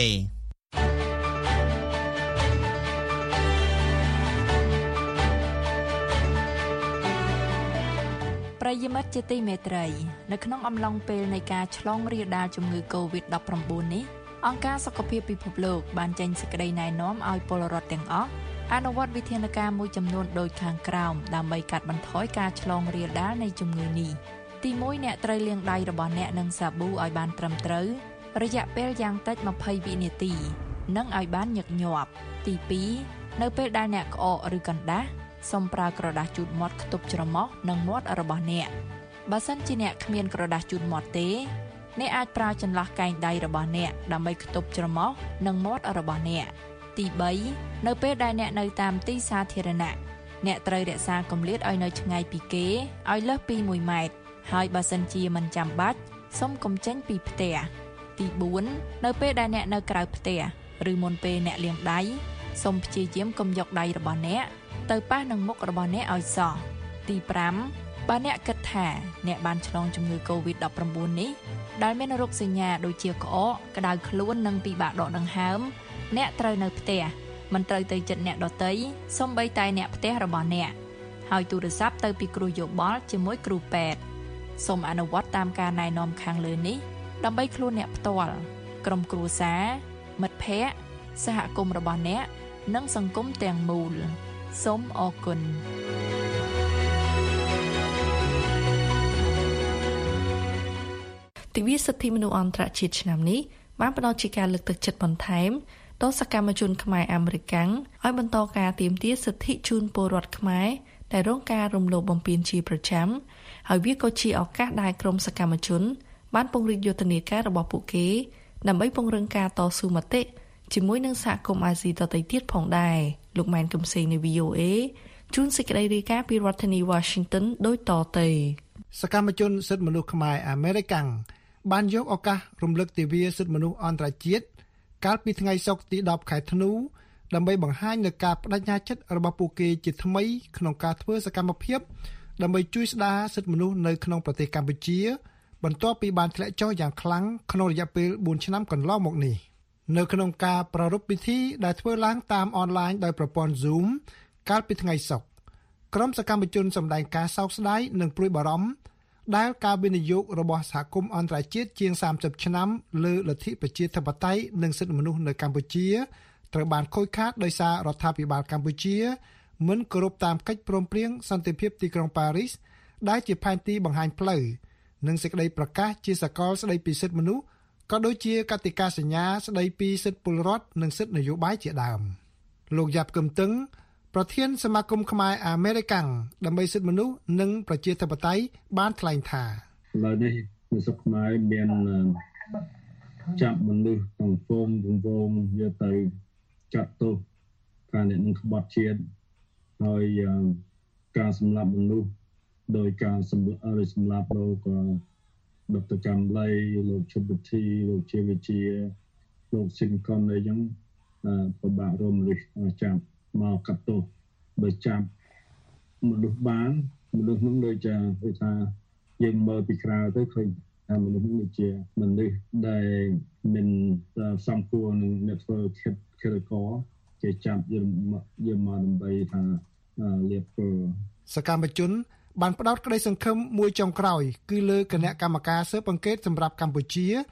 ប្រិយមិត្តជាទីមេត្រីនៅក្នុងអំឡុងពេលនៃការឆ្លងរាលដាលជំងឺ COVID-19 នេះអង្គការសុខភាពពិភពលោកបានចេញសេចក្តីណែនាំឲ្យពលរដ្ឋទាំងអស់អនុវត្តវិធានការមួយចំនួនដូចខាងក្រោមដើម្បីកាត់បន្ថយការឆ្លងរាលដាលនៃជំងឺនេះទី1អ្នកត្រូវលាងដៃរបស់អ្នកនឹងសាប៊ូឲ្យបានត្រឹមត្រូវរយៈពេលយ៉ាងតិច20វិនាទីនិងឲ្យបានញឹកញាប់ទី2នៅពេលដែលអ្នកក្អកឬកណ្ដាស់សូមប្រើក្រដាសជូតមាត់ខ្ទប់ច្រមុះនិងមាត់របស់អ្នកបើសិនជាអ្នកគ្មានក្រដាសជូតមាត់ទេអ្នកអាចប្រើចន្លោះកែងដៃរបស់អ្នកដើម្បីខ្ទប់ច្រមុះនិងមាត់របស់អ្នកទី3នៅពេលដែលអ្នកនៅតាមទីសាធារណៈអ្នកត្រូវរក្សាគម្លាតឲ្យនៅឆ្ងាយពីគេឲ្យលើសពី1ម៉ែត្រហើយបើសិនជាមិនចាំបាច់សូមកុំចេញពីផ្ទះទី4នៅពេលដែលអ្នកនៅក្រៅផ្ទះឬមុនពេលអ្នកលាងដៃសូមព្យាយាមកុំយកដៃរបស់អ្នកទៅប៉ះនឹងមុខរបស់អ្នកឲ្យសោះទី5បើអ្នកគិតថាអ្នកបានឆ្លងជំងឺ COVID-19 នេះដែលមានរោគសញ្ញាដូចជាក្អកក្តៅខ្លួននិងពិបាកដកដង្ហើមអ្នកត្រូវនៅផ្ទះមិនត្រូវទៅជិតអ្នកដទៃសូម្បីតែអ្នកផ្ទះរបស់អ្នកហើយទូរស័ព្ទទៅពីគ្រូយោបល់ជាមួយគ្រូពេទ្យសូមអនុវត្តតាមការណែនាំខាងលើនេះដើម្បីខ្លួនអ្នកផ្ទាល់ក្រុមគ្រួសារមិត្តភ័ក្តិសហគមន៍របស់អ្នកនិងសង្គមទាំងមូលសូមអរគុណទិវាសិទ្ធិមនុស្សអន្តរជាតិឆ្នាំនេះបានផ្ដល់ជាការលើកទឹកចិត្តបន្ថែមដល់សកម្មជនខ្មែរអាមេរិកាំងឲ្យបន្តការទាមទារសិទ្ធិជូនពលរដ្ឋខ្មែរដែលរងការរំលោភបំពានជាប្រចាំហើយវាក៏ជាឱកាសដែលក្រុមសកម្មជនបានពង្រីកយុទ្ធនាការរបស់ពួកគេដើម្បីពង្រឹងការតស៊ូមតិជាមួយនឹងសហគមន៍អាស៊ីដទៃទៀតផងដែរលោកម៉ែនកំសែងនៃ VOA ជួនសេចក្តីរាយការណ៍ពីរដ្ឋធានី Washington ដូចតទៅសកម្មជនសិទ្ធិមនុស្សខ្មែរអាមេរិកាំងបានយកឱកាសរំលឹកទិវាសិទ្ធិមនុស្សអន្តរជាតិកាលពីថ្ងៃសុក្រទី10ខែធ្នូដើម្បីបង្ហាញនូវការបដិញ្ញាចិត្តរបស់ពួកគេជាថ្មីក្នុងការធ្វើសកម្មភាពដើម្បីជួយស្ដារសិទ្ធិមនុស្សនៅក្នុងប្រទេសកម្ពុជាបន្ទាប់ពីបានធ្លាក់ចុះយ៉ាងខ្លាំងក្នុងរយៈពេល4ឆ្នាំកន្លងមកនេះនៅក្នុងការប្រារព្ធពិធីដែលធ្វើឡើងតាមអនឡាញដោយប្រព័ន្ធ Zoom កាលពីថ្ងៃសុក្រក្រុមសកម្មជនសម្ដែងការសោកស្ដាយនិងព្រួយបារម្ភដែលការវិនិយោគរបស់សហគមន៍អន្តរជាតិជាង30ឆ្នាំលើលទ្ធិប្រជាធិបតេយ្យនិងសិទ្ធិមនុស្សនៅកម្ពុជាត្រូវបានខូចខាតដោយសាររដ្ឋាភិបាលកម្ពុជាមិនគោរពតាមកិច្ចព្រមព្រៀងសន្តិភាពទីក្រុងប៉ារីសដែលជាផែនទីបង្ហាញផ្លូវនិងសេចក្តីប្រកាសជាសកលស្តីពីសិទ្ធិមនុស្សក៏ដូចជាកតិកាសញ្ញាស្តីពីសិទ្ធិពលរដ្ឋនិងសិទ្ធិនយោបាយជាដើមលោកយ៉ាប់កឹមតឹងប្រធានសមាគមខ្មែរអាមេរិកាំងដើម្បីសិទ្ធិមនុស្សនិងប្រជាធិបតេយ្យបានថ្លែងថាឥឡូវនេះនិស្សិតខ្មែរមានចាប់មនុស្សក្នុងហ្វូមយកទៅចាត់ទោសការអ្នកនឹងក្បត់ជាតិហើយការសម្លាប់មនុស្សដោយការសម្លាប់លោកដុកទ័រកំឡៃលោកឈុតវិធីលោកជាវិជាលោកស៊ីនកុនអីចឹងពិបាករំលឹកចាប់មកកាត់ទោសបើចាប់មនុស្សបានមនុស្សនឹងដូចគេថាយើងមើលពីក្រៅទៅឃើញថាមនុស្សនេះជាមនុស្សដែលមិនសំគួរនឹងអ្នកធ្វើខិតគេចាប់យើងមកដើម្បីថាលៀបពើសកម្មជនបានផ្ដោតក្តីសង្ឃឹមមួយចុងក្រោយគឺលើគណៈកម្មការស៊ើបអង្កេតសម្រាប់កម្ពុជា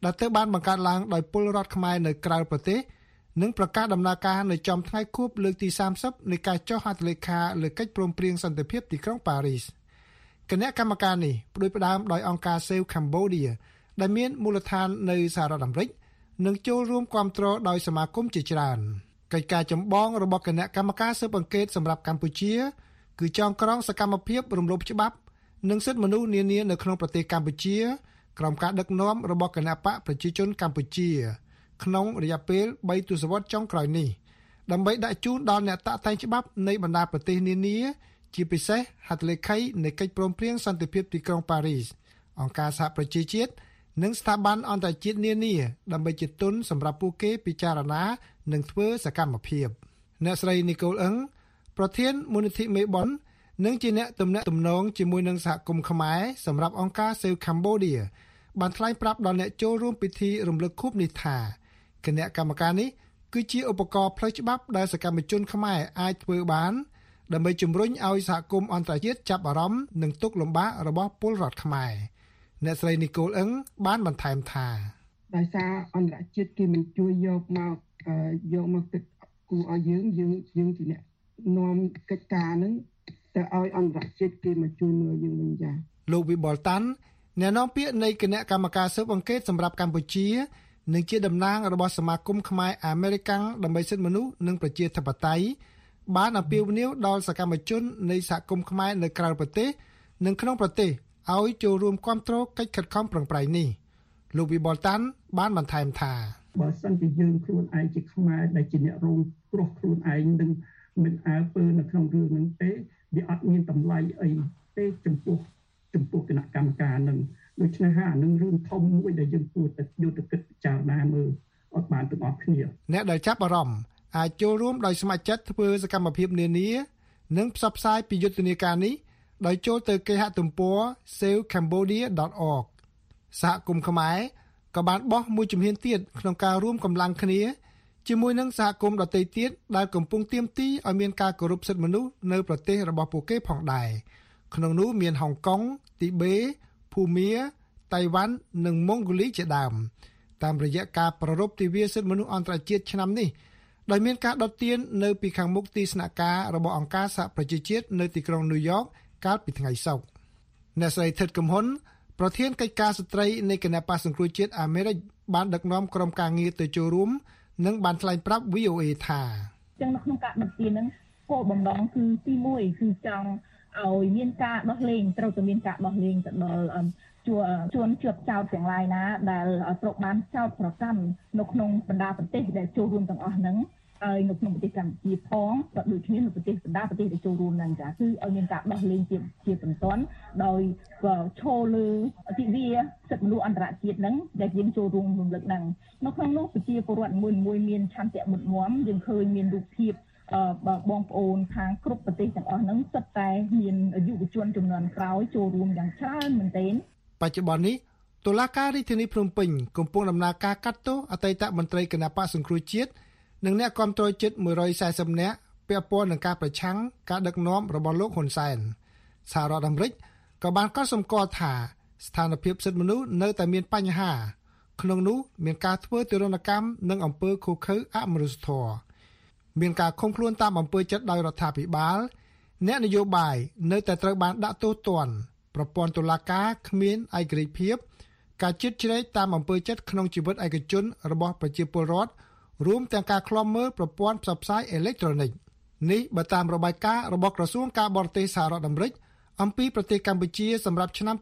ដែលត្រូវបានបង្កើតឡើងដោយពលរដ្ឋខ្មែរនៅក្រៅប្រទេសនិងប្រកាសដំណើរការនៅចំថ្ងៃខួបលើកទី30នៃការចុះហត្ថលេខាលើកិច្ចព្រមព្រៀងសន្តិភាពទីក្រុងប៉ារីសគណៈកម្មការនេះផ្ដួចផ្ដើមដោយអង្គការ Save Cambodia ដែលមានមូលដ្ឋាននៅសហរដ្ឋអាមេរិកនិងចូលរួមគាំទ្រដោយសមាគមជាច្រើនកិច្ចការចម្បងរបស់គណៈកម្មការស៊ើបអង្កេតសម្រាប់កម្ពុជាគឺចងក្រងសកម្មភាពរំលោភច្បាប់និងសិទ្ធិមនុស្សនានានៅក្នុងប្រទេសកម្ពុជាក្រោមការដឹកនាំរបស់គណបកប្រជាជនកម្ពុជាក្នុងរយៈពេល3ទសវត្សរ៍ចុងក្រោយនេះដើម្បីដាក់ជូនដល់អ្នកតាក់តែងច្បាប់នៃបណ្ដាប្រទេសនានាជាពិសេសហត្ថលេខីនៃកិច្ចព្រមព្រៀងសន្តិភាពទីក្រុងប៉ារីសអង្គការសហប្រជាជាតិនិងស្ថាប័នអន្តរជាតិនានាដើម្បីជាទុនសម្រាប់ពួកគេពិចារណានិងធ្វើសកម្មភាពអ្នកស្រីនីកូលអឹងប្រធានមូលនិធិមេបននិងជាអ្នកទំនាក់ទំនងជាមួយនឹងសហគមន៍ខ្មែរសម្រាប់អង្គការ Save Cambodia បានថ្លែងប្រាប់ដល់អ្នកចូលរួមពិធីរំលឹកខួបនេះថាគណៈកម្មការនេះគឺជាឧបករណ៍ផ្លូវច្បាប់ដែលសកម្មជនខ្មែរអាចធ្វើបានដើម្បីជំរុញឲ្យសហគមន៍អន្តរជាតិចាប់អារម្មណ៍នឹងទុក្ខលំបាករបស់ពលរដ្ឋខ្មែរអ្នកស្រីនីកូលអឹងបានបន្ថែមថាដោយសារអន្តរជាតិគេមិនជួយយកមកទឹកគូឲ្យយើងជាអ្នកនាំកិច្ចការហ្នឹងទៅឲ្យអន្តរជាតិគេមកជួយមើលយើងវិញចាលោកវិបុលតាន់អ្នកនាំពាក្យនៃគណៈកម្មការស៊ើបអង្កេតសម្រាប់កម្ពុជានិងជាតំណាងរបស់សមាគមខ្មែរអាមេរិកាំងដើម្បីសិទ្ធិមនុស្សនិងប្រជាធិបតេយ្យបានអំពាវនាវដល់សកម្មជននៃសហគមន៍ខ្មែរនៅក្រៅប្រទេសនិងក្នុងប្រទេសឲ្យចូលរួមគាំទ្រកិច្ចខិតខំប្រឹងប្រែងនេះលោកវិបុលតាន់បានបន្ថែមថាបើសិនជាយើងខ្លួនឯងជាខ្មែរដែលជាអ្នករងគ្រោះខ្លួនឯងនឹងមិនអើពើនៅក្នុងរឿងហ្នឹងទេវាអត់មានតម្លៃអីទេចំពោះគណៈកម្មការនឹងដូច្នេះហើយអានឹងរឿងធំមួយដែលយើងគួរតែយកទៅគិតពិចារណាមើលអត់បានទាំងអស់គ្នាអ្នកដែលចាប់អារម្មណ៍អាចចូលរួមដោយស្ម័គ្រចិត្តធ្វើសកម្មភាពនានានិងផ្សព្វផ្សាយពីយុទ្ធនាការនេះដោយចូលទៅគេហទំព័រ savecambodia.org សហគមន៍ខ្មែរក៏បានបោះមួយជំហានទៀតក្នុងការរួមកម្លាំងគ្នាជាមួយនឹងសហគមន៍ដទៃទៀតដែលកំពុងទាមទារឲ្យមានការគោរពសិទ្ធិមនុស្សនៅប្រទេសរបស់ពួកគេផងដែរក្នុងនោះមានហុងកុងទីបេភូមាតៃវ៉ាន់និងម៉ុងហ្គូលីជាដើមតាមរយៈការប្រារព្ធទិវាសិទ្ធិមនុស្សអន្តរជាតិឆ្នាំនេះដោយមានការដុតទៀននៅពីខាងមុខទីស្នាក់ការរបស់អង្គការសហប្រជាជាតិនៅទីក្រុងញូវយ៉កកាលពីថ្ងៃសុក្រអ្នកស្រីថិតកំហ៊ុនប្រធានកិច្ចការស្ត្រីនៃគណៈបក្សសង្គ្រោះជាតិអាមេរិកបានដឹកនាំក្រុមការងារទៅចូលរួមនិងបានថ្លែងប្រាប់ VOA ថាចឹងនៅក្នុងការដុតទៀនហ្នឹងគោលបំណងគឺទី1គឺចង់ឲ្យមានការដោះលែងត្រូវតែមានការដោះលែងទៅដល់ជួនជាប់ចោតទាំងឡាយណាដែលត្រូវបានចោតប្រកាន់នៅក្នុងបណ្ដាប្រទេសដែលចូលរួមទាំងអស់ហ្នឹងហើយនៅក្នុងប្រទេសកម្ពុជាផងក៏ដូចគ្នានៅប្រទេសបណ្ដាប្រទេសដែលចូលរួមហ្នឹងចាគឺឲ្យមានការដោះលែងជាបន្ទាន់ដោយឈរលើទិវាសិទ្ធិមនុស្សអន្តរជាតិហ្នឹងដែលយើងចូលរួមរំលឹកហ្នឹងនៅក្នុងនោះប្រជាពលរដ្ឋមួយមានឆន្ទៈមុតមមយើងឃើញមានរូបភាពបងប្អូនខាងគ្រប់ប្រទេសទាំងអស់ហ្នឹងសុទ្ធតែមានយុវជនចំនួនក្រោយចូលរួមយ៉ាងច្រើនមែនទែនបច្ចុប្បន្ននេះតុលាការរាជធានីភ្នំពេញកំពុងដំណើរការកាត់ទោសអតីតមន្ត្រីគណៈបក្សសង្គ្រោះជាតិនិងអ្នកគាំទ្រជិត140នាក់ពាក់ព័ន្ធនឹងការប្រឆាំងការដឹកនាំរបស់លោកហ៊ុនសែនសហរដ្ឋអាមេរិកក៏បានកត់សម្គាល់ថាស្ថានភាពសិទ្ធិមនុស្សនៅតែមានបញ្ហាក្នុងនោះមានការធ្វើទរណកម្មនិងអំពើឃោរឃៅអមនុស្សធម៌មានការឃុំខ្លួនតាមអំពើចិត្តដោយរដ្ឋាភិបាលអ្នកនយោបាយនៅតែត្រូវបានដាក់ទោសទណ្ឌប្រព័ន្ធតុលាការគ្មានឯករាជ្យភាពការជិតជ្រែកតាមអំពើចិត្តក្នុងជីវិតឯកជនរបស់ប្រជាពលរដ្ឋរួមទាំងការឃ្លាំមើលប្រព័ន្ធផ្សព្វផ្សាយអេឡិចត្រូនិកនេះបើតាមរបាយការណ៍របស់ក្រសួងការបរទេសសហរដ្ឋអាមេរិកអំពីប្រទេសកម្ពុជាសម្រាប់ឆ្នាំ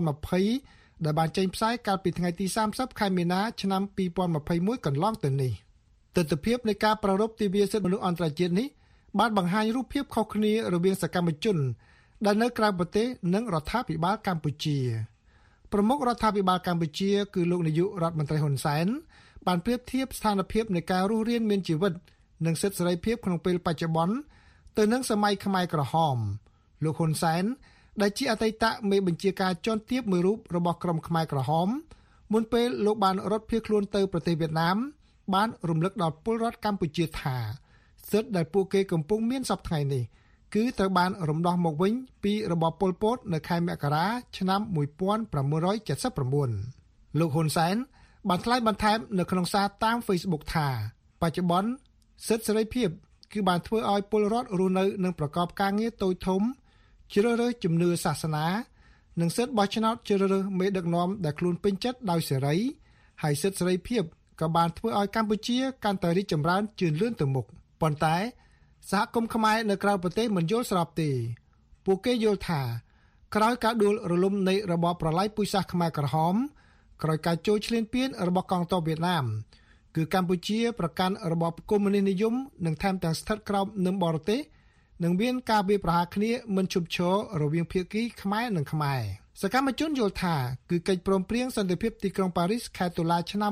2020ដែលបានចេញផ្សាយកាលពីថ្ងៃទី30ខែមីនាឆ្នាំ2021កន្លងទៅនេះទស្សនវិជ្ជានៃការប្រារព្ធទិវាសិទ្ធិមនុស្សអន្តរជាតិនេះបានបង្ហាញរូបភាពខុសគ្នារវាងសកម្មជនដែលនៅក្រៅប្រទេសនិងរដ្ឋាភិបាលកម្ពុជាប្រមុខរដ្ឋាភិបាលកម្ពុជាគឺលោកនាយករដ្ឋមន្ត្រីហ៊ុនសែនបានប្រៀបធៀបស្ថានភាពនៃការរស់រានមានជីវិតនិងសិទ្ធិសេរីភាពក្នុងពេលបច្ចុប្បន្នទៅនឹងសម័យខ្មែរក្រហមលោកហ៊ុនសែនដែលជាអតីតមេបញ្ជាការជាន់ទាបមួយរូបរបស់ក្រុមខ្មែរក្រហមមុនពេលលោកបានរត់ភៀសខ្លួនទៅប្រទេសវៀតណាមបានរំលឹកដល់ពលរដ្ឋកម្ពុជាថាសិទ្ធិដែលពួកគេកំពុងមានសពថ្ងៃនេះគឺត្រូវបានរំដោះមកវិញពីរបបប៉ុលពតនៅខែមករាឆ្នាំ1979លោកហ៊ុនសែនបានថ្លែងបន្ថែមនៅក្នុងសារតាម Facebook ថាបច្ចុប្បន្នសិទ្ធិសេរីភាពគឺបានធ្វើឲ្យពលរដ្ឋរស់នៅនិងប្រកបការងារតូចធំជ្រើសរើសជំនឿសាសនានិងសិទ្ធិបោះឆ្នោតជ្រើសរើសមេដឹកនាំដែលខ្លួនពេញចិត្តដោយសេរីហើយសិទ្ធិសេរីភាពក៏បានធ្វើឲ្យកម្ពុជាកាន់តែរីកចម្រើនជឿនលឿនទៅមុខប៉ុន្តែសហគមន៍ខ្មែរនៅក្រៅប្រទេសមិនយល់ស្របទេពួកគេយល់ថាក្រោយការដួលរលំនៃរបបប្រល័យពូជសាសន៍ខ្មែរក្រហមក្រោយការចូលឈ្លានពានរបស់កងទ័ពវៀតណាមគឺកម្ពុជាប្រកាន់របបកុម្មុយនីសនិយមនិងថែមទាំងស្ថិតក្រោមនឹមបរទេសនិងមានការវាយប្រហារគ្នាមិនឈប់ឈររវាងភាគីខ្មែរនិងខ្មែរសកម្មជនយល់ថាគឺកិច្ចព្រមព្រៀងសន្តិភាពទីក្រុងប៉ារីសខែតុលាឆ្នាំ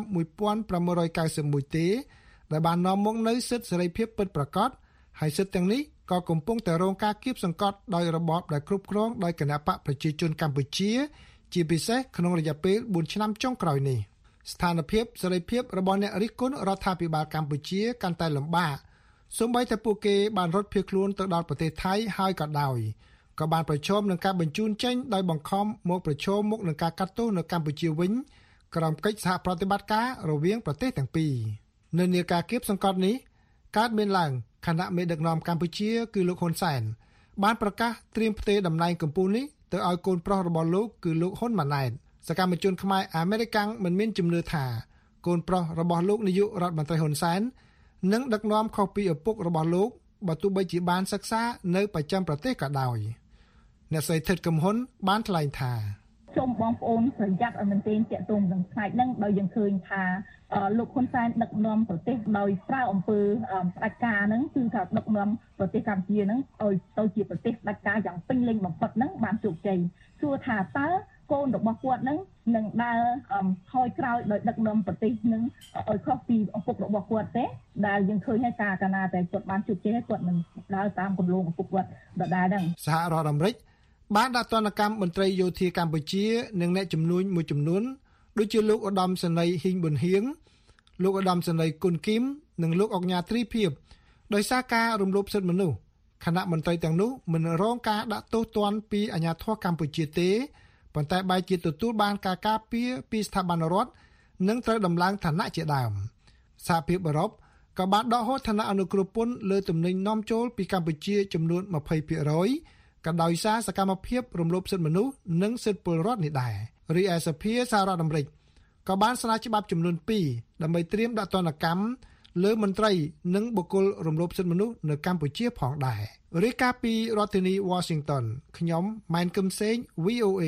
1991ទេដែលបាននាំមកនូវសិទ្ធិសេរីភាពពិតប្រាកដហើយសិទ្ធិទាំងនេះក៏កំពុងតែរងការគៀបសង្កត់ដោយរបបដែលគ្រប់គ្រងដោយគណបកប្រជាជនកម្ពុជាជាពិសេសក្នុងរយៈពេល4ឆ្នាំចុងក្រោយនេះស្ថានភាពសេរីភាពរបស់អ្នករិះគន់រដ្ឋាភិបាលកម្ពុជាកាន់តែលំបាកសូម្បីតែពួកគេបានរត់ភៀសខ្លួនទៅដល់ប្រទេសថៃហើយក៏ដោយក៏បានប្រឈមនឹងការបញ្ជូនចេញដោយបង្ខំមកប្រឈមមុខនឹងការកាត់ទោសនៅកម្ពុជាវិញក្រោមកិច្ចសហប្រតិបត្តិការរវាងប្រទេសទាំងពីរនៅនាការគៀបសង្កត់នេះកើតមានឡើងគណៈមេដឹកនាំកម្ពុជាគឺលោកហ៊ុនសែនបានប្រកាសត្រៀមផ្ទេរតំណែងកម្ពុជានេះទៅឲ្យកូនប្រុសរបស់លោកគឺលោកហ៊ុនម៉ាណែតសកម្មជនខ្មែរអាមេរិកាំងមិនមានជំនឿថាកូនប្រុសរបស់លោកនាយករដ្ឋមន្ត្រីហ៊ុនសែននឹងដឹកនាំខុសពីឪពុករបស់លោកបើទោះបីជាបានសិក្សានៅបច្ចឹមប្រទេសក៏ដោយអ្នកស្រីថិតកំហ៊ុនបានថ្លែងថាសូមបងប្អូនប្រយ័ត្នឲ្យមែនទែនតាក់ទងនឹងផ្នែកហ្នឹងដោយយើងឃើញថាលោកហ៊ុនសែនដឹកនាំប្រទេសដោយប្រើអំពើផ្ដាច់ការហ្នឹងគឺថាដឹកនាំប្រទេសកម្ពុជាហ្នឹងឲ្យទៅជាប្រទេសផ្ដាច់ការយ៉ាងពេញលេញបំផុតហ្នឹងបានជោគជ័យសួរថាតើកូនរបស់គាត់ហ្នឹងនឹងដើរថយក្រោយដោយដឹកនាំប្រទេសហ្នឹងឲ្យខុសពីឪពុករបស់គាត់ទេដែលយើងឃើញហើយការកាលណាតែគាត់បានជោគជ័យគាត់នឹងដើរតាមគន្លងឪពុកគាត់ដដែលហ្នឹងសហរដ្ឋអាមេរិកបានដាក់ទណ្ឌកម្មមន្ត្រីយោធាកម្ពុជានិងអ្នកជំនួញមួយចំនួនដូចជាលោកឧត្តមសេនីយ៍ហ៊ីងប៊ុនហៀងលោកឧត្តមសេនីយ៍គុនគីមនិងលោកអុកញ៉ាទ្រីភិបដោយសារការរំលោភសិទ្ធិមនុស្សគណៈមន្ត្រីទាំងនោះមិនរងការដាក់ទោសទណ្ឌពីអាជ្ញាធរកម្ពុជាទេប៉ុន្តែបែរជាទទួលបានការការពារពីស្ថាប័នរដ្ឋនិងត្រូវដំឡើងឋានៈជាដើមសហភាពអឺរ៉ុបក៏បានដកហូតឋានៈអនុគ្រោះពន្ធលើទំនិញនាំចូលពីកម្ពុជាចំនួន 20% ក៏ដោយសារសកម្មភាពរំលោភសិទ្ធិមនុស្សនិងសិទ្ធិពលរដ្ឋនេះដែររីឯសភាសហរដ្ឋអាមេរិកក៏បានស្នើច្បាប់ចំនួន2ដើម្បីត្រៀមដាក់ទណ្ឌកម្មលើមន្ត្រីនិងបុគ្គលរំលោភសិទ្ធិមនុស្សនៅកម្ពុជាផងដែររាយការណ៍ពីរដ្ឋធានី Washington ខ្ញុំម៉ែនកឹមសេង VOA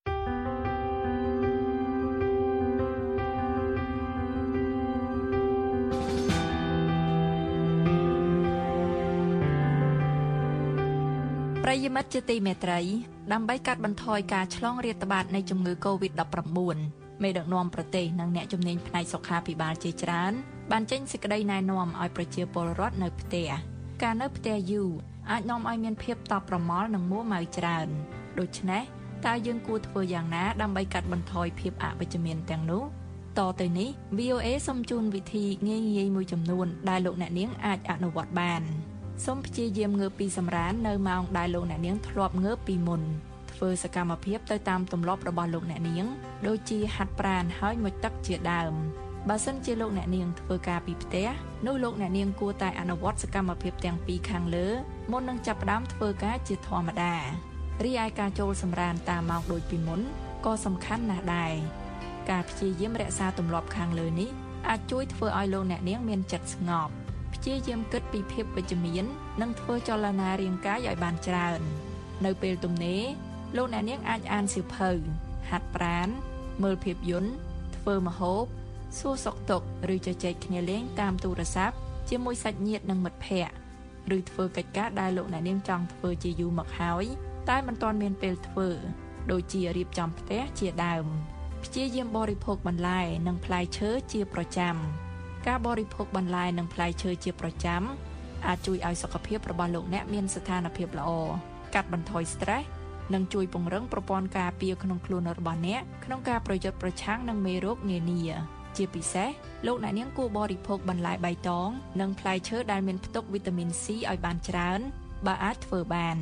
ប្រិយមិត្តជាទីមេត្រីដើម្បីកាត់បន្ថយការឆ្លងរាតត្បាតនៃជំងឺ COVID-19 មេដឹកនាំប្រទេសនិងអ្នកជំនាញផ្នែកសុខាភិបាលជាច្រើនបានចេញសេចក្តីណែនាំឲ្យប្រជាពលរដ្ឋនៅផ្ទះការនៅផ្ទះយូរអាចនាំឲ្យមានភាពតប់ប្រមល់និងមួម៉ៅច្រើនដូច្នេះតើយើងគួរធ្វើយ៉ាងណាដើម្បីកាត់បន្ថយភាពអវិជ្ជមានទាំងនោះតទៅនេះ VOA សូមជូនវិធីងាយៗមួយចំនួនដែលលោកអ្នកនាងអាចអនុវត្តបានសូមព្យាយាមងើបពីសម្រាននៅម៉ោងដែលលោកអ្នកនាងធ្លាប់ងើបពីមុនធ្វើសកម្មភាពទៅតាមទម្លាប់របស់លោកអ្នកនាងដូចជាហាត់ប្រាណហើយមុជទឹកជាដើមបើសិនជាលោកអ្នកនាងធ្វើការពីផ្ទះនោះលោកអ្នកនាងគួរតែអនុវត្តសកម្មភាពទាំងពីរខាងលើមុននឹងចាប់ផ្ដើមធ្វើការជាធម្មតារីឯការចូលសម្រានតាមម៉ោងដូចពីមុនក៏សំខាន់ណាស់ដែរការព្យាយាមរក្សាទម្លាប់ខាងលើនេះអាចជួយធ្វើឲ្យលោកអ្នកនាងមានចិត្តស្ងប់ព្យាយាមគិតពីភាពវិជ្ជមាននិងធ្វើចលនារាងកាយឲ្យបានច្រើននៅពេលទំនេរលោកអ្នកនាងអាចអានសៀវភៅហាត់ប្រាណមើលភាពយន្តធ្វើម្ហូបសួរសុខទុក្ខឬជជែកគ្នាលេងតាមទូរស័ព្ទជាមួយសាច់ញាតិនិងមិត្តភ័ក្តិឬធ្វើកិច្ចការដែលលោកអ្នកនាងចង់ធ្វើជាយូរមកហើយតែមិនទាន់មានពេលធ្វើដូចជារៀបចំផ្ទះជាដើមព្យាយាមបរិភោគបន្លែនិងផ្លែឈើជាប្រចាំការបរិភោគបន្លែនិងផ្លែឈើជាប្រចាំអាចជួយឲ្យសុខភាពរបស់លោកអ្នកមានស្ថានភាពល្អកាត់បន្ថយ stress និងជួយពង្រឹងប្រព័ន្ធការពារក្នុងខ្លួនរបស់អ្នកក្នុងការប្រយុទ្ធប្រឆាំងនឹងមេរោគនានាជាពិសេសលោកអ្នកនាងគួរបរិភោគបន្លែបៃតងនិងផ្លែឈើដែលមានផ្ទុកវីតាមីន C ឲ្យបានច្រើនបើអាចធ្វើបាន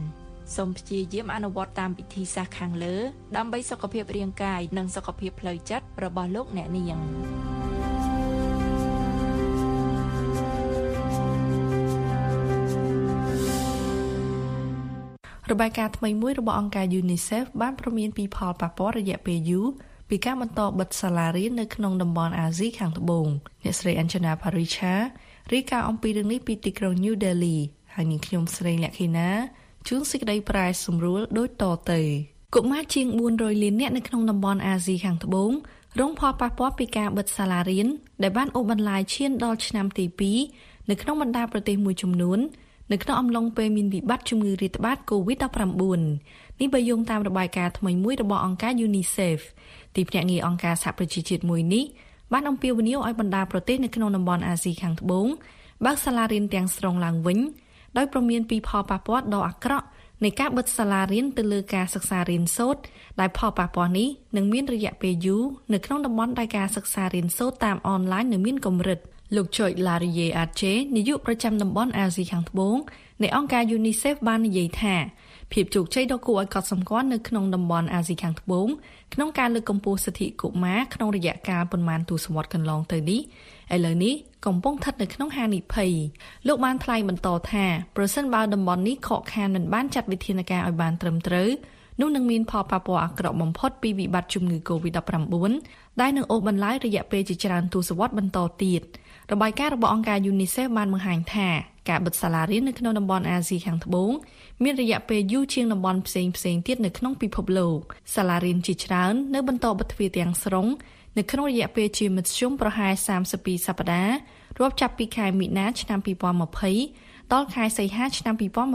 សូមព្យាយាមអនុវត្តតាមវិធីសាស្ត្រខាងលើដើម្បីសុខភាពរាងកាយនិងសុខភាពផ្លូវចិត្តរបស់លោកអ្នកនាងរបាយការណ៍ថ្មីមួយរបស់អង្គការ UNICEF បានព្រមានពីផលប៉ះពាល់រយៈពេលយូរពីការបន្តបិទសាលារៀននៅក្នុងតំបន់អាស៊ីខាងត្បូងអ្នកស្រី Anjana Paricha រាយការណ៍អំពីរឿងនេះពីទីក្រុង New Delhi ហើយនាងខ្ញុំស្រីលក្ខិណាជួនសេចក្តីប្រែសម្រួលដូចតទៅកុមារជាង400លាននាក់នៅក្នុងតំបន់អាស៊ីខាងត្បូងរងផលប៉ះពាល់ពីការបិទសាលារៀនដែលបានអូសបន្លាយឈានដល់ឆ្នាំទី2នៅក្នុងបណ្ដាប្រទេសមួយចំនួននៅក្នុងអំឡុងពេលមានវិបត្តិជំងឺរាតត្បាត COVID-19 នេះបើយោងតាមរបាយការណ៍ថ្មីមួយរបស់អង្គការ UNICEF ទីភ្នាក់ងារអង្គការសហប្រជាជាតិមួយនេះបានអំពាវនាវឲ្យបណ្ដាប្រទេសនៅក្នុងតំបន់អាស៊ីខាងត្បូងបើកសាលារៀនទាំងស្រុងឡើងវិញដោយព្រមានពីផលប៉ះពាល់ដ៏អាក្រក់នៃការបិទសាលារៀនទៅលើការសិក្សារៀនសូត្រដែលផលប៉ះពាល់នេះនឹងមានរយៈពេលយូរនៅក្នុងតំបន់ដែលការសិក្សារៀនសូត្រតាមអនឡាញនៅមានកម្រិតលោក George Laurier Arche នាយកប្រចាំតំបន់អាស៊ីខាងត្បូងនៃអង្គការ UNICEF បាននិយាយថាភាពជោគជ័យដ៏គួរឲ្យកត់សម្គាល់នៅក្នុងតំបន់អាស៊ីខាងត្បូងក្នុងការលើកកម្ពស់សិទ្ធិកុមារក្នុងរយៈកាលប៉ុន្មានទសវត្សរ៍កន្លងទៅនេះឥឡូវនេះកំពុងស្ថិតនៅក្នុងហានិភ័យលោកបានថ្លែងបន្តថាប្រសិនបើតំបន់នេះខកខានមិនបានចាត់វិធានការឲ្យបានត្រឹមត្រូវនោះនឹងមានផលប៉ះពាល់អាក្រក់បំផុតពីវិបត្តិជំងឺ COVID-19 ដែលនឹងអូសបន្លាយរយៈពេលជាច្រើនទសវត្សរ៍បន្តទៀតរបាយការណ៍របស់អង្គការ UNICEF បានបង្ហាញថាការបិទសាលារៀននៅក្នុងតំបន់អាស៊ីខាងត្បូងមានរយៈពេលយូរជាងតំបន់ផ្សេងៗទៀតនៅក្នុងពិភពលោកសាលារៀនជាច្រើននៅបន្តបិទទ្វារទាំងស្រុងនៅក្នុងរយៈពេលជាមធ្យមប្រហែល32សប្តាហ៍រាប់ចាប់ពីខែមីនាឆ្នាំ2020ដល់ខែសីហាឆ្នាំ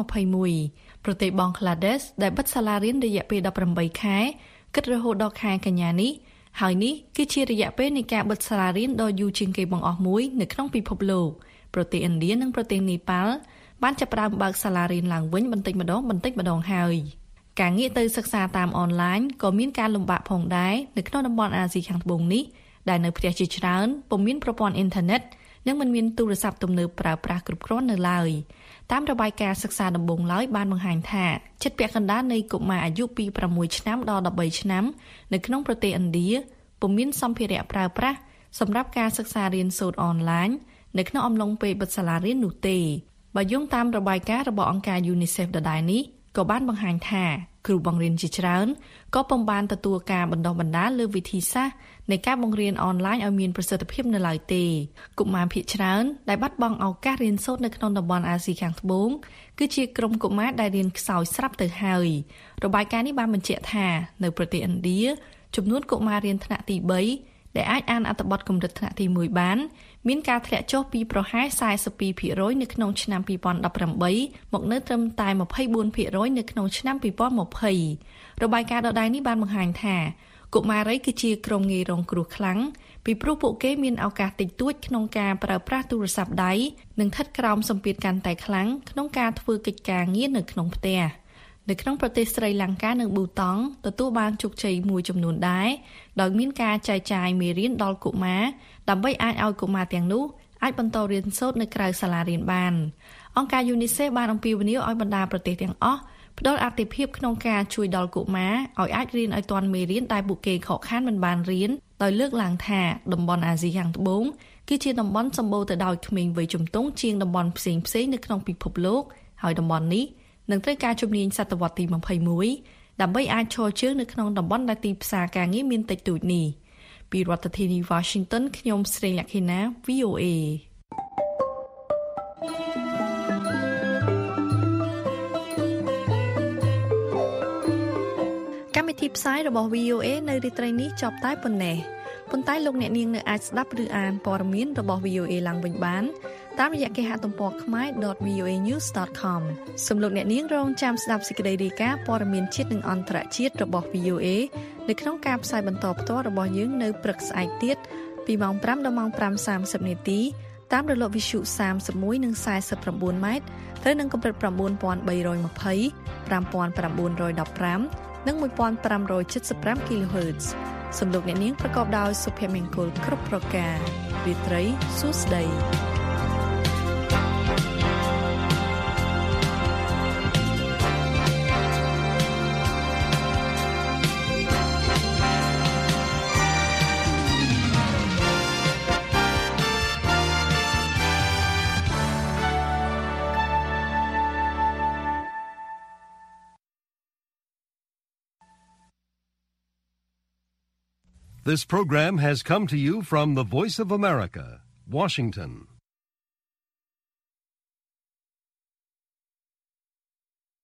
2021ប្រទេសបង់ក្លាដេសដែលបិទសាលារៀនរយៈពេល18ខែគិតរហូតដល់ខែកញ្ញានេះហើយនេះគឺជារយៈពេលនៃការបិទសាលារៀនដ៏យូរជាងគេបង្អស់មួយនៅក្នុងពិភពលោកប្រទេសឥណ្ឌានិងប្រទេសនេប៉ាល់បានចាប់ផ្ដើមបើកសាលារៀនឡើងវិញបន្តិចម្ដងហើយការងាកទៅសិក្សាតាមអនឡាញក៏មានការលំបាកផងដែរនៅក្នុងតំបន់អាស៊ីខាងត្បូងនេះដែលនៅផ្ទះជាច្រើនពុំមានប្រព័ន្ធអ៊ីនធឺណិតនិងមិនមានទូរស័ព្ទទំនើបប្រើប្រាស់គ្រប់គ្រាន់នៅឡើយតាមរបាយការណ៍សិក្សាដំបូងឡើយបានបង្ហាញថាជិតពាក់កណ្ដាលនៃកុមារអាយុពី6ឆ្នាំដល់13ឆ្នាំនៅក្នុងប្រទេសឥណ្ឌាពុំមានសម្ភារៈប្រើប្រាស់សម្រាប់ការសិក្សារៀនសូត្រអនឡាញនៅក្នុងអំឡុងពេលបិទសាលារៀននោះទេបើយោងតាមរបាយការណ៍របស់អង្គការ UNICEF ដដែលនេះក៏បានបង្ហាញថាគ្រូបង្រៀនជាច្រើនក៏ពុំបានទទួលការបណ្ដុះបណ្ដាលលើវិធីសាស្ត្រនៃការបង្រៀនអនឡាញឲ្យមានប្រសិទ្ធភាពនៅឡើយទេកុមារភាគច្រើនដែលបាត់បង់ឱកាសរៀនសូត្រនៅក្នុងតំបន់អាស៊ីខាងត្បូងគឺជាក្រុមកុមារដែលរៀនខ្សោយស្រាប់ទៅហើយរបាយការណ៍នេះបានបញ្ជាក់ថានៅប្រទេសឥណ្ឌាចំនួនកុមាររៀនថ្នាក់ទី3ដែលអាចអានអត្ថបទកម្រិតថ្នាក់ទី1បានមានការធ្លាក់ចុះពីប្រហែល 42% នៅក្នុងឆ្នាំ2018មកនៅត្រឹមតែ 24% នៅក្នុងឆ្នាំ2020របាយការណ៍ដដែលនេះបានបង្ហាញថាកុមារីគឺជាក្រុមងាយរងគ្រោះខ្លាំងពីព្រោះពួកគេមានឱកាសតិចតួចក្នុងការប្រើប្រាស់ទូរស័ព្ទដៃនិងស្ថិតក្រោមសម្ពាធកាន់តែខ្លាំងក្នុងការធ្វើកិច្ចការងារនៅក្នុងផ្ទះនៅក្នុងប្រទេសស្រីលង្កានិងប៊ូតង់ទទួលបានជោគជ័យមួយចំនួនដែរដោយមានការចែកចាយមេរៀនដល់កុមារដើម្បីអាចឲ្យកុមារទាំងនោះអាចបន្តរៀនសូត្រនៅក្រៅសាលារៀនបានអង្គការ UNICEF បានអំពាវនាវឲ្យបណ្ដាប្រទេសទាំងអស់ផ្ដល់អាទិភាពក្នុងការជួយដល់កុមារឲ្យអាចរៀនឲ្យទាន់មេរៀនដែលពួកគេខកខានមិនបានរៀនដោយលើកឡើងថាតំបន់អាស៊ីខាងត្បូងគឺជាតំបន់សម្បូរទៅដោយក្មេងវ័យជំទង់ជាងតំបន់ផ្សេងៗនៅក្នុងពិភពលោកហើយតំបន់នេះនឹងត្រូវការជំនាញសតវត្សទី21ដើម្បីអាចឈរជើងនៅក្នុងតំបន់ដែលទីផ្សារការងារមានតិចតួចនេះពីរដ្ឋធានី Washington ខ្ញុំស្រីលក្ខិណា VOA កម្មវិធីផ្សាយរបស់ VOA នៅរាត្រីនេះចប់តែប៉ុណ្ណេះប៉ុន្តែលោកអ្នកនាងនៅអាចស្ដាប់ឬអានព័ត៌មានរបស់ VOA ឡើងវិញបានតាមរយៈគេហទំព័រ khmae.voanews.com សូមលោកអ្នកនាងរងចាំស្ដាប់សេចក្តីរាយការណ៍ព័ត៌មានជាតិនិងអន្តរជាតិរបស់ VOA នៅក្នុងការផ្សាយបន្តផ្ទាល់របស់យើងនៅព្រឹកស្អែកទៀតពីម៉ោង 5 ដល់ម៉ោង 5:30 នាទីតាមរលកវិទ្យុ31និង49 ម៉ែត្រត្រូវនឹងកម្រិត 9320 5915 និង 1575 kHz សូមលោកអ្នកនាងប្រកបដោយសុភមង្គលគ្រប់ប្រការរាត្រីសួស្តី This program has come to you from the Voice of America, Washington.